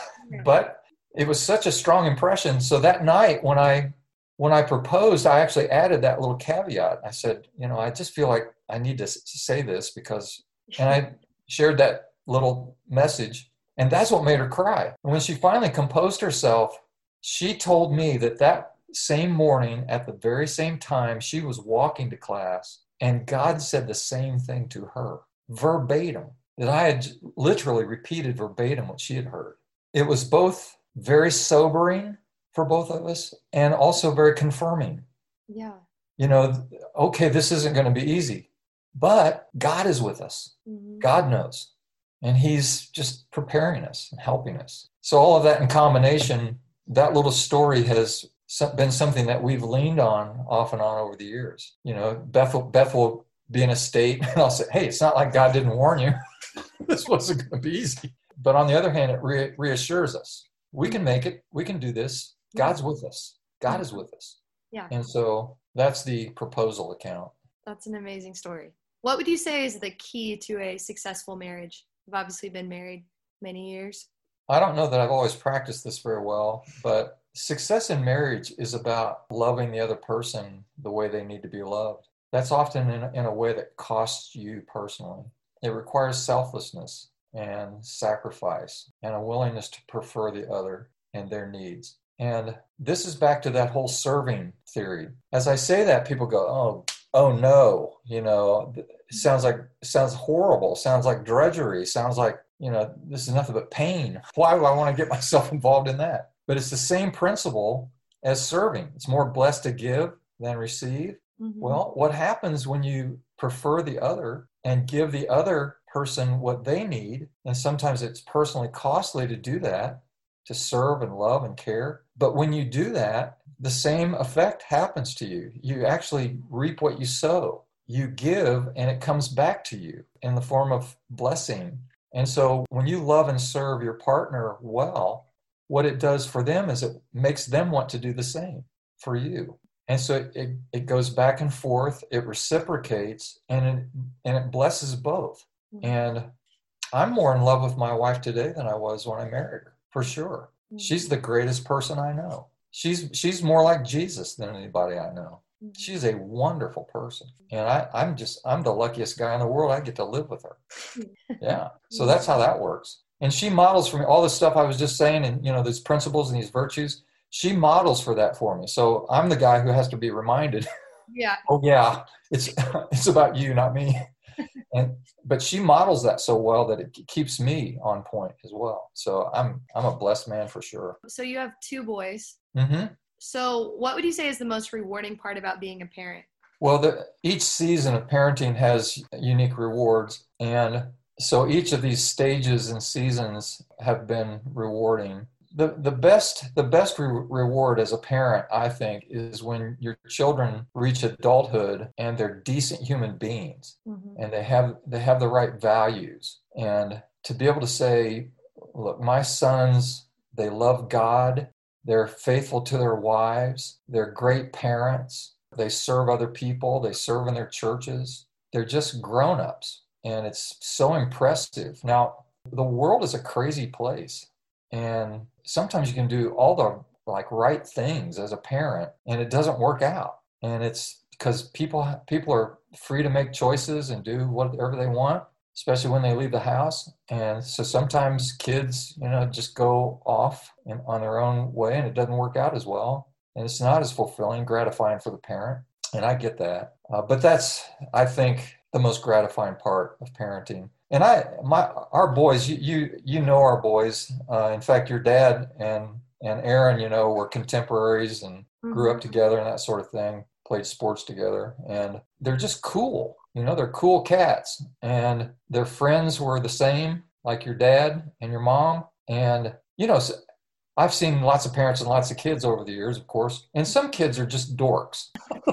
But it was such a strong impression. So that night when I when I proposed, I actually added that little caveat. I said, you know, I just feel like I need to say this because, and I shared that little message, and that's what made her cry. And when she finally composed herself, she told me that that same morning at the very same time she was walking to class, and God said the same thing to her, verbatim, that I had literally repeated verbatim what she had heard. It was both very sobering for both of us and also very confirming. Yeah. You know, okay, this isn't going to be easy, but God is with us. Mm-hmm. God knows. And he's just preparing us and helping us. So all of that in combination, that little story has been something that we've leaned on off and on over the years. You know, Beth will, Beth will be in a state and I'll say, hey, it's not like God didn't warn you. This wasn't going to be easy. But on the other hand, it re- reassures us. We can make it. We can do this. God's with us. God is with us. Yeah. And so that's the proposal account. That's an amazing story. What would you say is the key to a successful marriage? You've obviously been married many years. I don't know that I've always practiced this very well, but success in marriage is about loving the other person the way they need to be loved. That's often in, in a way that costs you personally. It requires selflessness and sacrifice and a willingness to prefer the other and their needs. And this is back to that whole serving theory. As I say that, people go, oh, oh no, you know, it sounds like, it sounds horrible, sounds like drudgery, sounds like, you know, this is nothing but pain. Why do I want to get myself involved in that? But it's the same principle as serving. It's more blessed to give than receive. Mm-hmm. Well, what happens when you prefer the other and give the other person what they need, and sometimes it's personally costly to do that, to serve and love and care. But when you do that, the same effect happens to you. You actually reap what you sow. You give and it comes back to you in the form of blessing. And so when you love and serve your partner well, what it does for them is it makes them want to do the same for you. And so it, it goes back and forth, it reciprocates, and it, and it blesses both. Mm-hmm. And I'm more in love with my wife today than I was when I married her, for sure. Mm-hmm. She's the greatest person I know. She's she's more like Jesus than anybody I know. Mm-hmm. She's a wonderful person. And I, I'm just, I'm the luckiest guy in the world. I get to live with her. Yeah. So that's how that works. And she models for me all the stuff I was just saying, and, you know, these principles and these virtues. She models for that for me. So I'm the guy who has to be reminded. Yeah. Oh yeah, it's it's about you, not me. And but she models that so well that it keeps me on point as well. So I'm I'm a blessed man for sure. So you have two boys. Mm-hmm. So what would you say is the most rewarding part about being a parent? Well, the, each season of parenting has unique rewards, and so each of these stages and seasons have been rewarding. The the best the best re- reward as a parent, I think, is when your children reach adulthood and they're decent human beings, mm-hmm. and they have they have the right values. And to be able to say, look, my sons, they love God, they're faithful to their wives, they're great parents, they serve other people, they serve in their churches, they're just grown-ups, and it's so impressive. Now, the world is a crazy place. And sometimes you can do all the like right things as a parent, and it doesn't work out. And it's because people people are free to make choices and do whatever they want, especially when they leave the house. And so sometimes kids, you know, just go off and on their own way, and it doesn't work out as well. And it's not as fulfilling, gratifying for the parent. And I get that. Uh, but that's, I think, the most gratifying part of parenting. And I, my, our boys, you, you, you know our boys. Uh, in fact, your dad and and Aaron, you know, were contemporaries and mm-hmm. grew up together and that sort of thing. Played sports together, and they're just cool. You know, they're cool cats, and their friends were the same, like your dad and your mom. And you know, so I've seen lots of parents and lots of kids over the years, of course, and some kids are just dorks.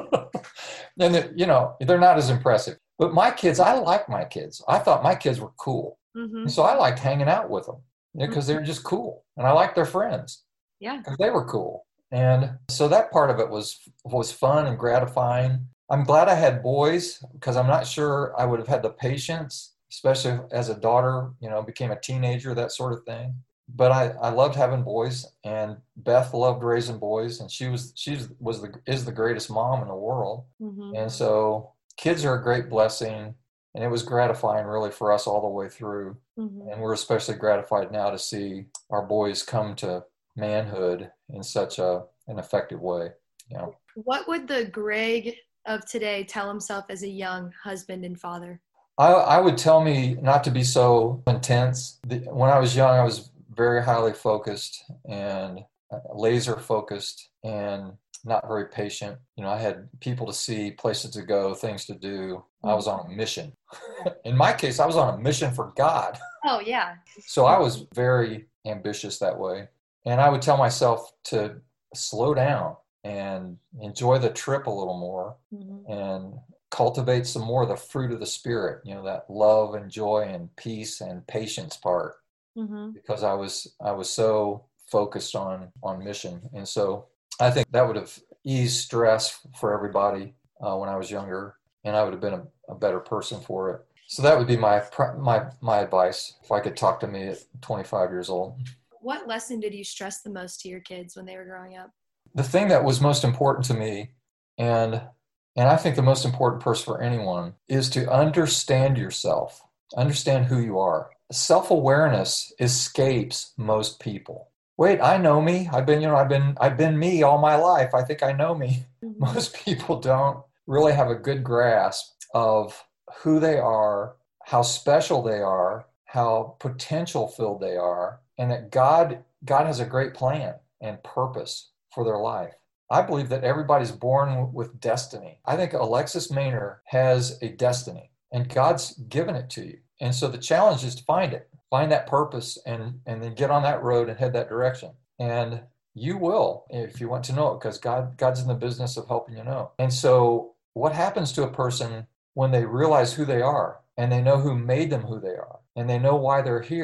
And you know, they're not as impressive. But my kids, I like my kids. I thought my kids were cool. Mm-hmm. So I liked hanging out with them because you know, mm-hmm. they're just cool. And I liked their friends. Yeah. Because they were cool. And so that part of it was was fun and gratifying. I'm glad I had boys because I'm not sure I would have had the patience, especially as a daughter, you know, became a teenager, that sort of thing. But I, I loved having boys, and Beth loved raising boys, and she was she's was the is the greatest mom in the world. Mm-hmm. And so kids are a great blessing, and it was gratifying really for us all the way through. Mm-hmm. And we're especially gratified now to see our boys come to manhood in such a an effective way. You know. What would the Greg of today tell himself as a young husband and father? I, I would tell me not to be so intense. The, when I was young, I was very highly focused and laser focused and not very patient. You know, I had people to see, places to go, things to do. I was on a mission. In my case, I was on a mission for God. Oh, yeah. So I was very ambitious that way. And I would tell myself to slow down and enjoy the trip a little more, mm-hmm. and cultivate some more of the fruit of the Spirit, you know, that love and joy and peace and patience part. Mm-hmm. Because I was I was so focused on on mission. And so I think that would have eased stress for everybody uh, when I was younger, and I would have been a, a better person for it. So that would be my my my advice if I could talk to me at twenty-five years old. What lesson did you stress the most to your kids when they were growing up? The thing that was most important to me, and and I think the most important person for anyone, is to understand yourself, understand who you are. Self-awareness escapes most people. Wait, I know me. I've been, you know, I've been, I've been me all my life. I think I know me. Mm-hmm. Most people don't really have a good grasp of who they are, how special they are, how potential filled they are, and that God, God has a great plan and purpose for their life. I believe that everybody's born with destiny. I think Alexis Maynor has a destiny, and God's given it to you. And so the challenge is to find it, find that purpose, and, and then get on that road and head that direction. And you will, if you want to know it, because God, God's in the business of helping you know. And so what happens to a person when they realize who they are, and they know who made them who they are, and they know why they're here?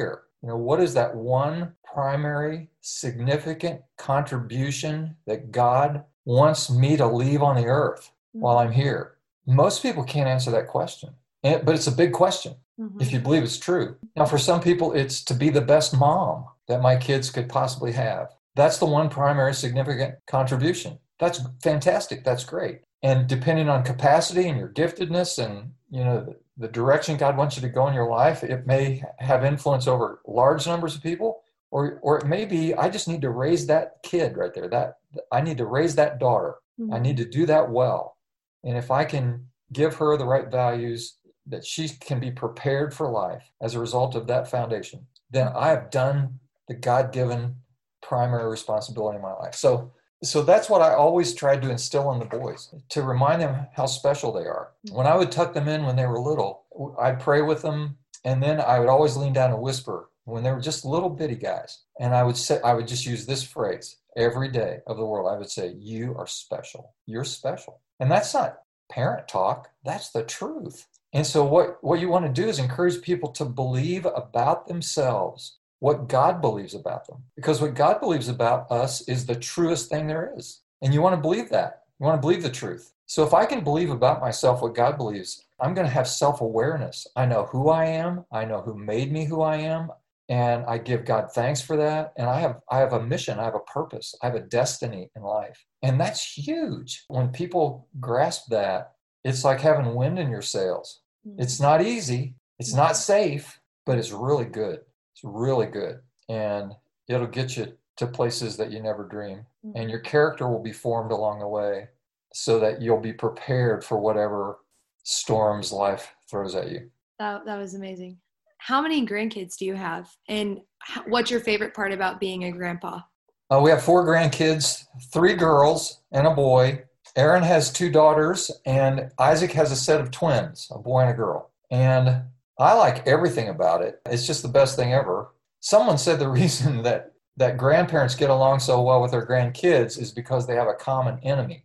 You know, what is that one primary significant contribution that God wants me to leave on the earth mm-hmm. while I'm here? Most people can't answer that question, and, but it's a big question mm-hmm. if you believe it's true. Now, for some people, it's to be the best mom that my kids could possibly have. That's the one primary significant contribution. That's fantastic. That's great. And depending on capacity and your giftedness and, you know, the, the direction God wants you to go in your life, it may have influence over large numbers of people, or or it may be, I just need to raise that kid right there. That I need to raise that daughter. Mm-hmm. I need to do that well. And if I can give her the right values, that she can be prepared for life as a result of that foundation, then I have done the God-given primary responsibility in my life. So So that's what I always tried to instill in the boys, to remind them how special they are. When I would tuck them in when they were little, I'd pray with them, and then I would always lean down and whisper when they were just little bitty guys. And I would say, I would just use this phrase every day of the world. I would say, you are special. You're special. And that's not parent talk. That's the truth. And so what, what you want to do is encourage people to believe about themselves what God believes about them. Because what God believes about us is the truest thing there is. And you want to believe that. You want to believe the truth. So if I can believe about myself what God believes, I'm going to have self-awareness. I know who I am. I know who made me who I am. And I give God thanks for that. And I have I have a mission. I have a purpose. I have a destiny in life. And that's huge. When people grasp that, it's like having wind in your sails. It's not easy. It's not safe, but it's really good. It's really good. And it'll get you to places that you never dream. And your character will be formed along the way so that you'll be prepared for whatever storms life throws at you. That, that was amazing. How many grandkids do you have? And what's your favorite part about being a grandpa? Uh, we have four grandkids, three girls and a boy. Aaron has two daughters, and Isaac has a set of twins, a boy and a girl. And I like everything about it. It's just the best thing ever. Someone said the reason that, that grandparents get along so well with their grandkids is because they have a common enemy.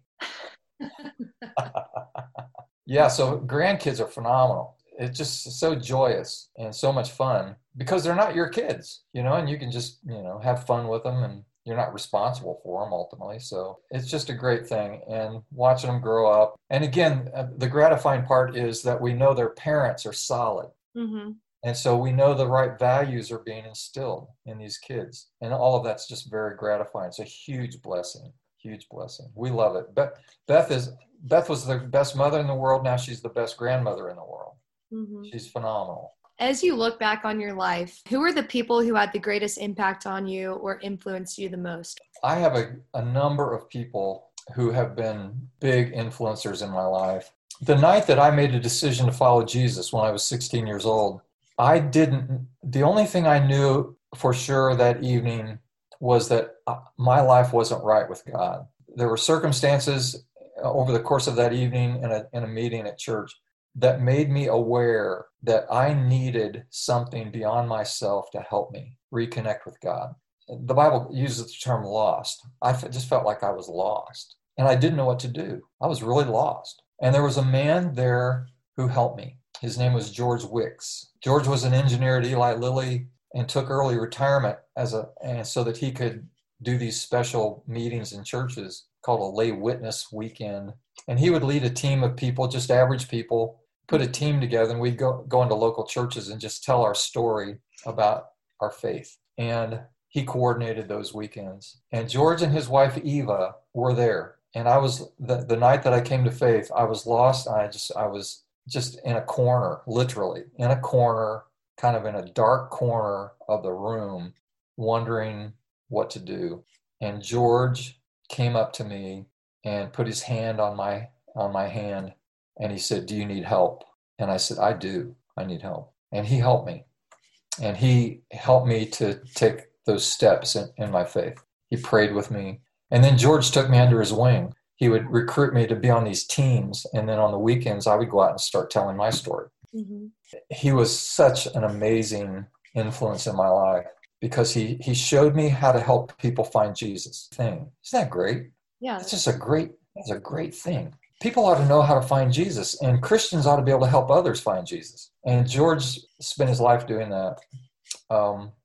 Yeah, so grandkids are phenomenal. It's just so joyous and so much fun because they're not your kids, you know, and you can just, you know, have fun with them, and you're not responsible for them ultimately. So it's just a great thing, and watching them grow up. And again, the gratifying part is that we know their parents are solid. Mm-hmm. And so we know the right values are being instilled in these kids. And all of that's just very gratifying. It's a huge blessing, huge blessing. We love it. Beth, Beth is Beth was the best mother in the world. Now she's the best grandmother in the world. Mm-hmm. She's phenomenal. As you look back on your life, who are the people who had the greatest impact on you or influenced you the most? I have a, a number of people who have been big influencers in my life. The night that I made a decision to follow Jesus when I was sixteen years old, I didn't, the only thing I knew for sure that evening was that my life wasn't right with God. There were circumstances over the course of that evening in a, in a meeting at church that made me aware that I needed something beyond myself to help me reconnect with God. The Bible uses the term lost. I just felt like I was lost, and I didn't know what to do. I was really lost. And there was a man there who helped me. His name was George Wicks. George was an engineer at Eli Lilly and took early retirement as a, and so that he could do these special meetings in churches called a lay witness weekend. And he would lead a team of people, just average people, put a team together, and we'd go, go into local churches and just tell our story about our faith. And he coordinated those weekends. And George and his wife, Eva, were there. And I was, the, the night that I came to faith, I was lost. I just, I was just in a corner, literally in a corner, kind of in a dark corner of the room, wondering what to do. And George came up to me and put his hand on my, on my hand. And he said, "Do you need help?" And I said, "I do. I need help." And he helped me. And he helped me to take those steps in, in my faith. He prayed with me. And then George took me under his wing. He would recruit me to be on these teams. And then on the weekends, I would go out and start telling my story. Mm-hmm. He was such an amazing influence in my life because he, he showed me how to help people find Jesus. Thing. Isn't that great? Yeah. It's just a great, it's a great thing. People ought to know how to find Jesus, and Christians ought to be able to help others find Jesus. And George spent his life doing that. Um,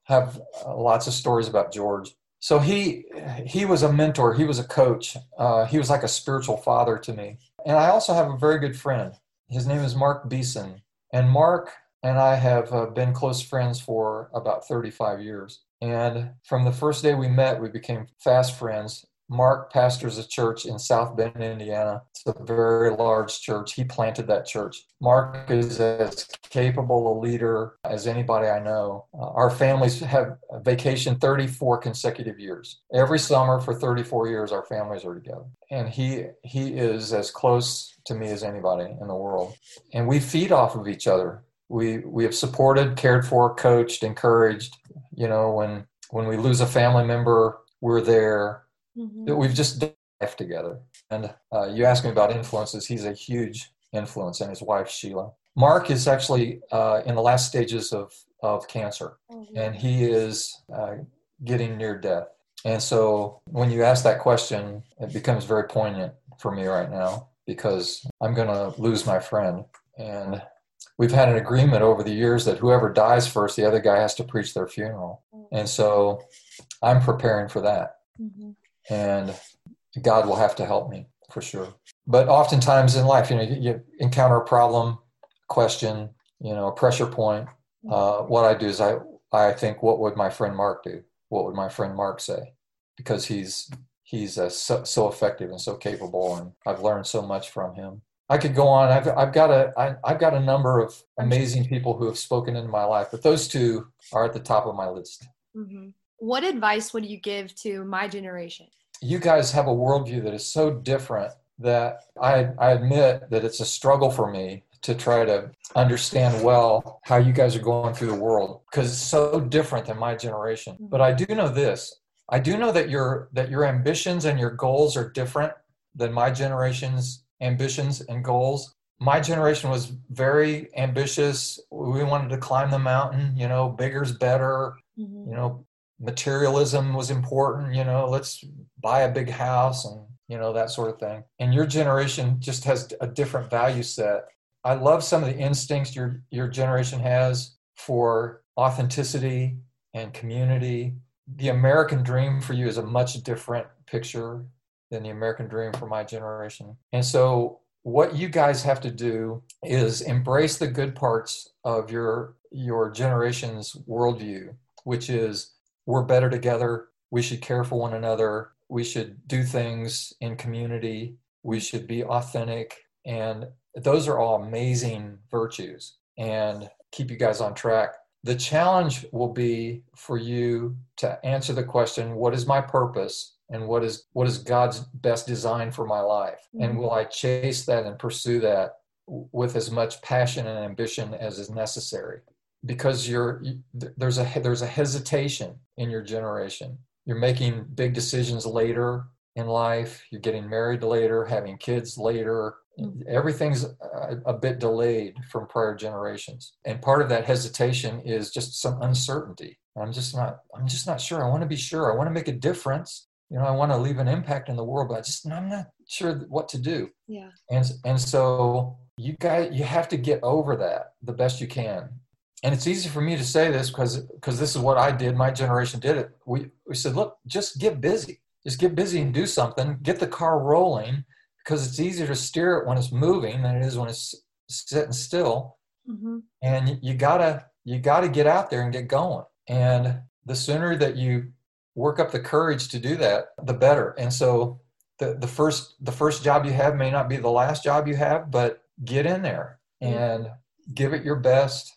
have uh, lots of stories about George. So he he was a mentor. He was a coach. Uh, he was like a spiritual father to me. And I also have a very good friend. His name is Mark Beeson. And Mark and I have uh, been close friends for about thirty-five years. And from the first day we met, we became fast friends. Mark pastors a church in South Bend, Indiana. It's a very large church. He planted that church. Mark is as capable a leader as anybody I know. Uh, our families have vacationed thirty-four consecutive years. Every summer for thirty-four years, our families are together. And he he is as close to me as anybody in the world. And we feed off of each other. We we have supported, cared for, coached, encouraged. You know, when when we lose a family member, we're there. Mm-hmm. We've just done life together. And uh, you asked me about influences. He's a huge influence, and his wife, Sheila. Mark is actually uh, in the last stages of, of cancer, mm-hmm. and he is uh, getting near death. And so when you ask that question, it becomes very poignant for me right now, because I'm going to lose my friend. And we've had an agreement over the years that whoever dies first, the other guy has to preach their funeral. Mm-hmm. And so I'm preparing for that. Mm-hmm. And God will have to help me for sure. But oftentimes in life, you know, you, you encounter a problem, question, you know, a pressure point. Uh, what I do is I, I think, what would my friend Mark do? What would my friend Mark say? Because he's he's uh, so, so effective and so capable, and I've learned so much from him. I could go on. I've I've got a I, I've got a number of amazing people who have spoken into my life, but those two are at the top of my list. Mm-hmm. What advice would you give to my generation? You guys have a worldview that is so different that I, I admit that it's a struggle for me to try to understand well how you guys are going through the world, because it's so different than my generation. But I do know this. I do know that your that your ambitions and your goals are different than my generation's ambitions and goals. My generation was very ambitious. We wanted to climb the mountain, you know, bigger's better, mm-hmm. you know, materialism was important, you know, let's buy a big house and, you know, that sort of thing. And your generation just has a different value set. I love some of the instincts your your generation has for authenticity and community. The American dream for you is a much different picture than the American dream for my generation. And so what you guys have to do is embrace the good parts of your your generation's worldview, which is, we're better together. We should care for one another. We should do things in community. We should be authentic. And those are all amazing virtues and keep you guys on track. The challenge will be for you to answer the question, what is my purpose? And what is what is God's best design for my life? Mm-hmm. And will I chase that and pursue that with as much passion and ambition as is necessary? Because you're there's a there's a hesitation in your generation. You're making big decisions later in life. You're getting married later, having kids later. Mm-hmm. Everything's a, a bit delayed from prior generations. And part of that hesitation is just some uncertainty. I'm just not I'm just not sure. I want to be sure. I want to make a difference. You know, I want to leave an impact in the world, but I just I'm not sure what to do. Yeah. And and so you guys you have to get over that the best you can. And it's easy for me to say this because because this is what I did. My generation did it. We we said, look, just get busy. Just get busy and do something. Get the car rolling, because it's easier to steer it when it's moving than it is when it's sitting still. Mm-hmm. And you, you gotta you gotta get out there and get going. And the sooner that you work up the courage to do that, the better. And so the the first the first job you have may not be the last job you have, but get in there and give it your best.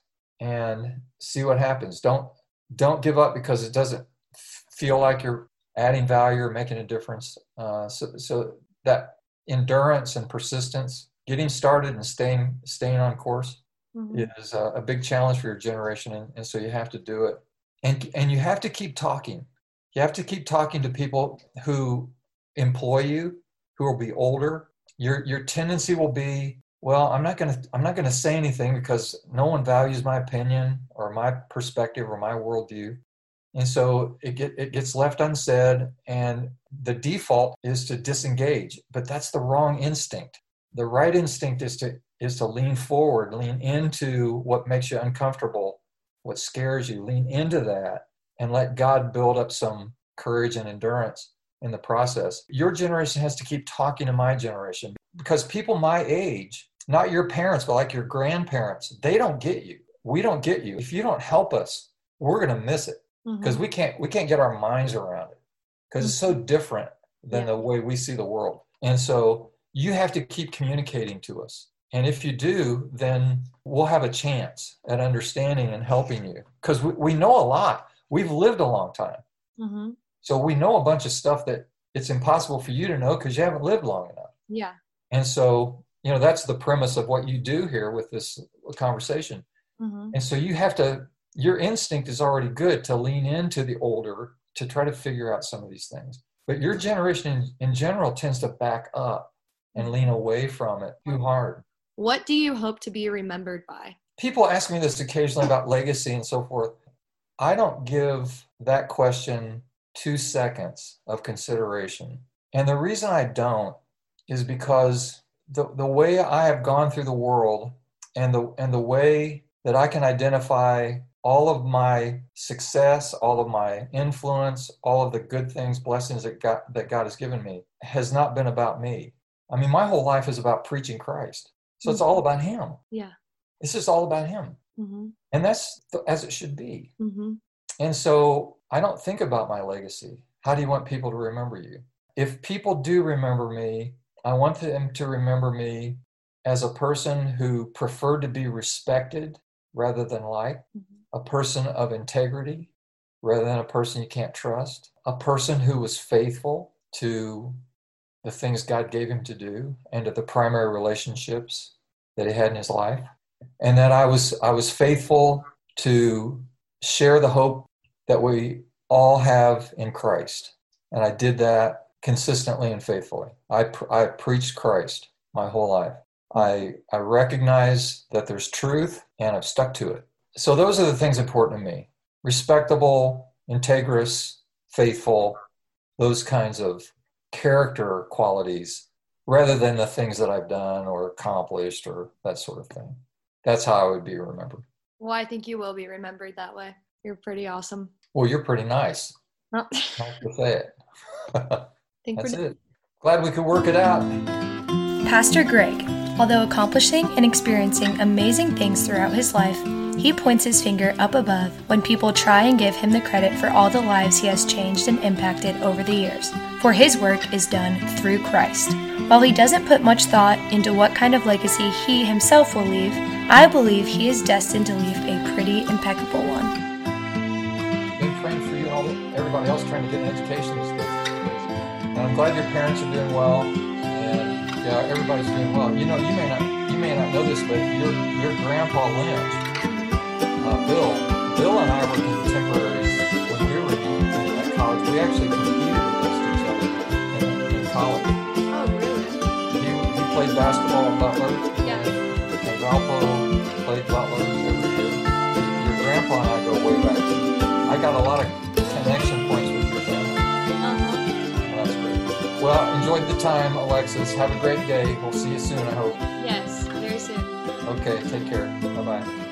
And see what happens. Don't don't give up because it doesn't feel like you're adding value or making a difference. Uh, so so that endurance and persistence, getting started and staying staying on course, mm-hmm. is a, a big challenge for your generation, and, and so you have to do it. And and you have to keep talking. You have to keep talking to people who employ you, who will be older. Your your tendency will be, well, I'm not going to I'm not going to say anything because no one values my opinion or my perspective or my worldview. And so it get it gets left unsaid, and the default is to disengage. But that's the wrong instinct. The right instinct is to is to lean forward, lean into what makes you uncomfortable, what scares you, lean into that and let God build up some courage and endurance in the process. Your generation has to keep talking to my generation, because people my age, not your parents, but like your grandparents, they don't get you. We don't get you. If you don't help us, we're going to miss it, because mm-hmm. we can't we can't get our minds around it, because mm-hmm. it's so different than yeah. the way we see the world. And so you have to keep communicating to us. And if you do, then we'll have a chance at understanding and helping you, because we, we know a lot. We've lived a long time. Mm-hmm. So we know a bunch of stuff that it's impossible for you to know because you haven't lived long enough. Yeah. And so, you know, that's the premise of what you do here with this conversation. Mm-hmm. And so you have to, your instinct is already good to lean into the older to try to figure out some of these things. But your generation in, in general tends to back up and lean away from it too hard. What do you hope to be remembered by? People ask me this occasionally about legacy and so forth. I don't give that question two seconds of consideration. And the reason I don't is because the, the way I have gone through the world and the and the way that I can identify all of my success, all of my influence, all of the good things, blessings that God, that God has given me has not been about me. I mean, my whole life is about preaching Christ. So mm-hmm. it's all about him. Yeah. It's just all about him. Mm-hmm. And that's th- as it should be. Mm-hmm. And so I don't think about my legacy. How do you want people to remember you? If people do remember me, I want them to remember me as a person who preferred to be respected rather than liked, mm-hmm. a person of integrity rather than a person you can't trust, a person who was faithful to the things God gave him to do and to the primary relationships that he had in his life, and that I was I was faithful to share the hope that we all have in Christ. And I did that consistently and faithfully. I I preached Christ my whole life. I I recognize that there's truth, and I've stuck to it. So those are the things important to me. Respectable, integrous, faithful, those kinds of character qualities, rather than the things that I've done or accomplished or that sort of thing. That's how I would be remembered. Well, I think you will be remembered that way. You're pretty awesome. Well, you're pretty nice. Oh. Nice to say it. That's we're... it. Glad we could work it out. Pastor Greg, although accomplishing and experiencing amazing things throughout his life, he points his finger up above when people try and give him the credit for all the lives he has changed and impacted over the years. For his work is done through Christ. While he doesn't put much thought into what kind of legacy he himself will leave, I believe he is destined to leave a pretty impeccable one. Been praying for you and all the, everybody else trying to get an education these days. And I'm glad your parents are doing well, and yeah, everybody's doing well. You know, you may not you may not know this, but your your grandpa Lynch, uh, Bill, Bill and I were contemporaries when we were in, at college. We actually competed against each other in, in college. Oh, really? He, he played basketball at Butler. Yeah. And, and Valpo played Butler every year. Your grandpa and I go way back. I got a lot of connection points with your family. Uh-huh. Well, that's great. Well, enjoyed the time, Alexis. Have a great day. We'll see you soon, I hope. Yes, very soon. Okay, take care. Bye-bye.